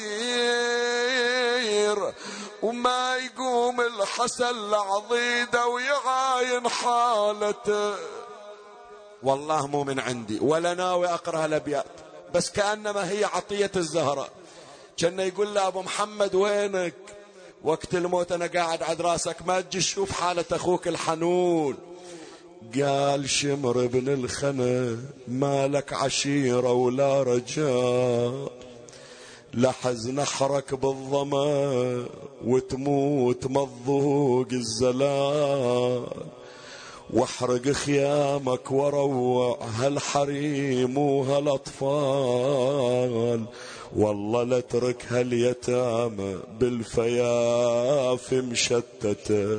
عفير، وما يقوم الحسن لعضيده ويعاين حالته. والله مو من عندي ولا ناوي أقرأ الأبيات، بس كأنما هي عطية الزهراء. كان يقول له أبو محمد وينك وقت الموت؟ أنا قاعد عند راسك، ما تجي تشوف حالة أخوك الحنون. قال شمر بن الخنا ما لك عشيرة ولا رجاء، لحز نحرك بالظما وتموت مضوق الزلال، واحرق خيامك وروع هالحريم وهالاطفال، والله لا ترك هاليتامى بالفياف مشتته.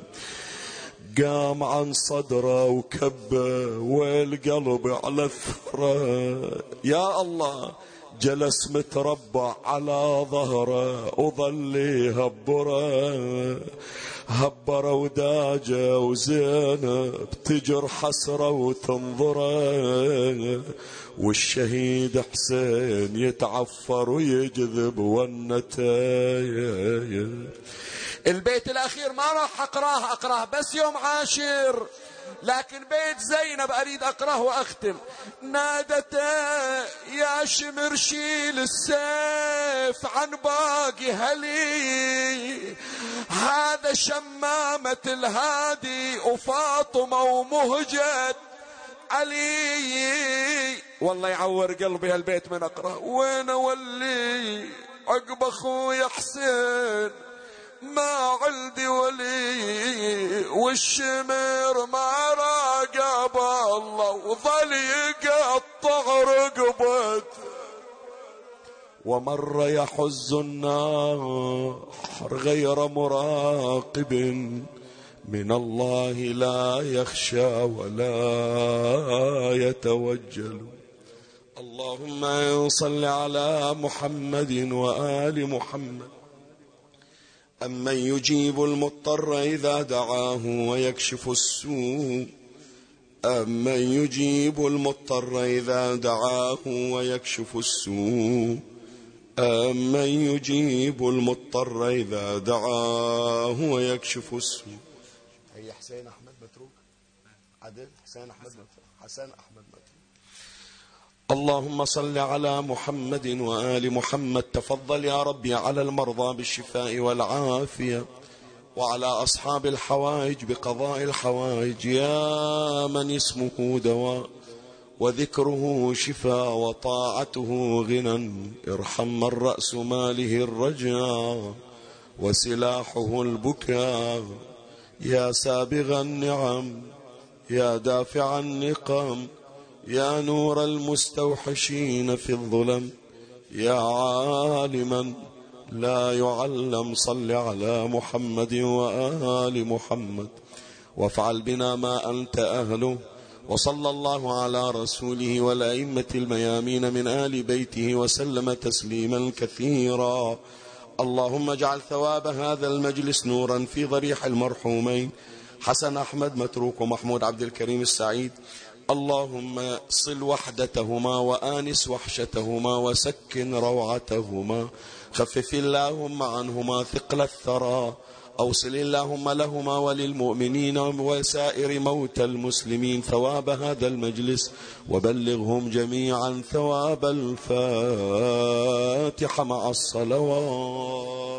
قام عن صدره وكبه والقلب على الثرى، يا الله جلس متربع على ظهره وظل يهبره، هبر وداجه وزينب تجر حسره وتنظره، والشهيد حسين يتعفر ويجذب ونته. البيت الأخير ما راح أقراه أقراه بس يوم عاشر، لكن بيت زينب أريد أقراه وأختم. نادت يا شمر شيل السيف عن باقي هلي، هذا شمامة الهادي وفاطمة ومهجة علي. والله يعور قلبي هالبيت من أقرأ. وين أولي عقب أخوي حسين ما عندي ولي، والشمر ما راقب الله وظل يقطع رقبته، ومر يحز النار غير مراقب، من الله لا يخشى ولا يتوجل. اللهم صل على محمد وآل محمد، أمن يجيب المضطر إذا دعاه ويكشف السوء، أمن يجيب المضطر إذا دعاه ويكشف السوء، أمن يجيب المضطر إذا دعاه ويكشف السوء. هي حسين أحمد متروك، عدل حسين أحمد متروك، حسن أحمد متروك. اللهم صل على محمد وآل محمد. تفضل يا ربي على المرضى بالشفاء والعافية، وعلى أصحاب الحوائج بقضاء الحوائج، يا من اسمه دواء وذكره شفاء وطاعته غنى. ارحم من رأس ماله الرجاء وسلاحه البكاء، يا سابغ النعم، يا دافع النقم، يا نور المستوحشين في الظلم، يا عالما لا يعلم. صل على محمد وآل محمد، وافعل بنا ما أنت أهله. وصلى الله على رسوله والأئمة الميامين من آل بيته وسلم تسليما كثيرا. اللهم اجعل ثواب هذا المجلس نورا في ضريح المرحومين حسن أحمد متروك ومحمود عبد الكريم السعيد. اللهم صل وحدتهما وآنس وحشتهما وسكن روعتهما، خفف اللهم عنهما ثقل الثرى، أوصل اللهم لهما وللمؤمنين وسائر موتى المسلمين ثواب هذا المجلس، وبلغهم جميعا ثواب الفاتحة مع الصلوات.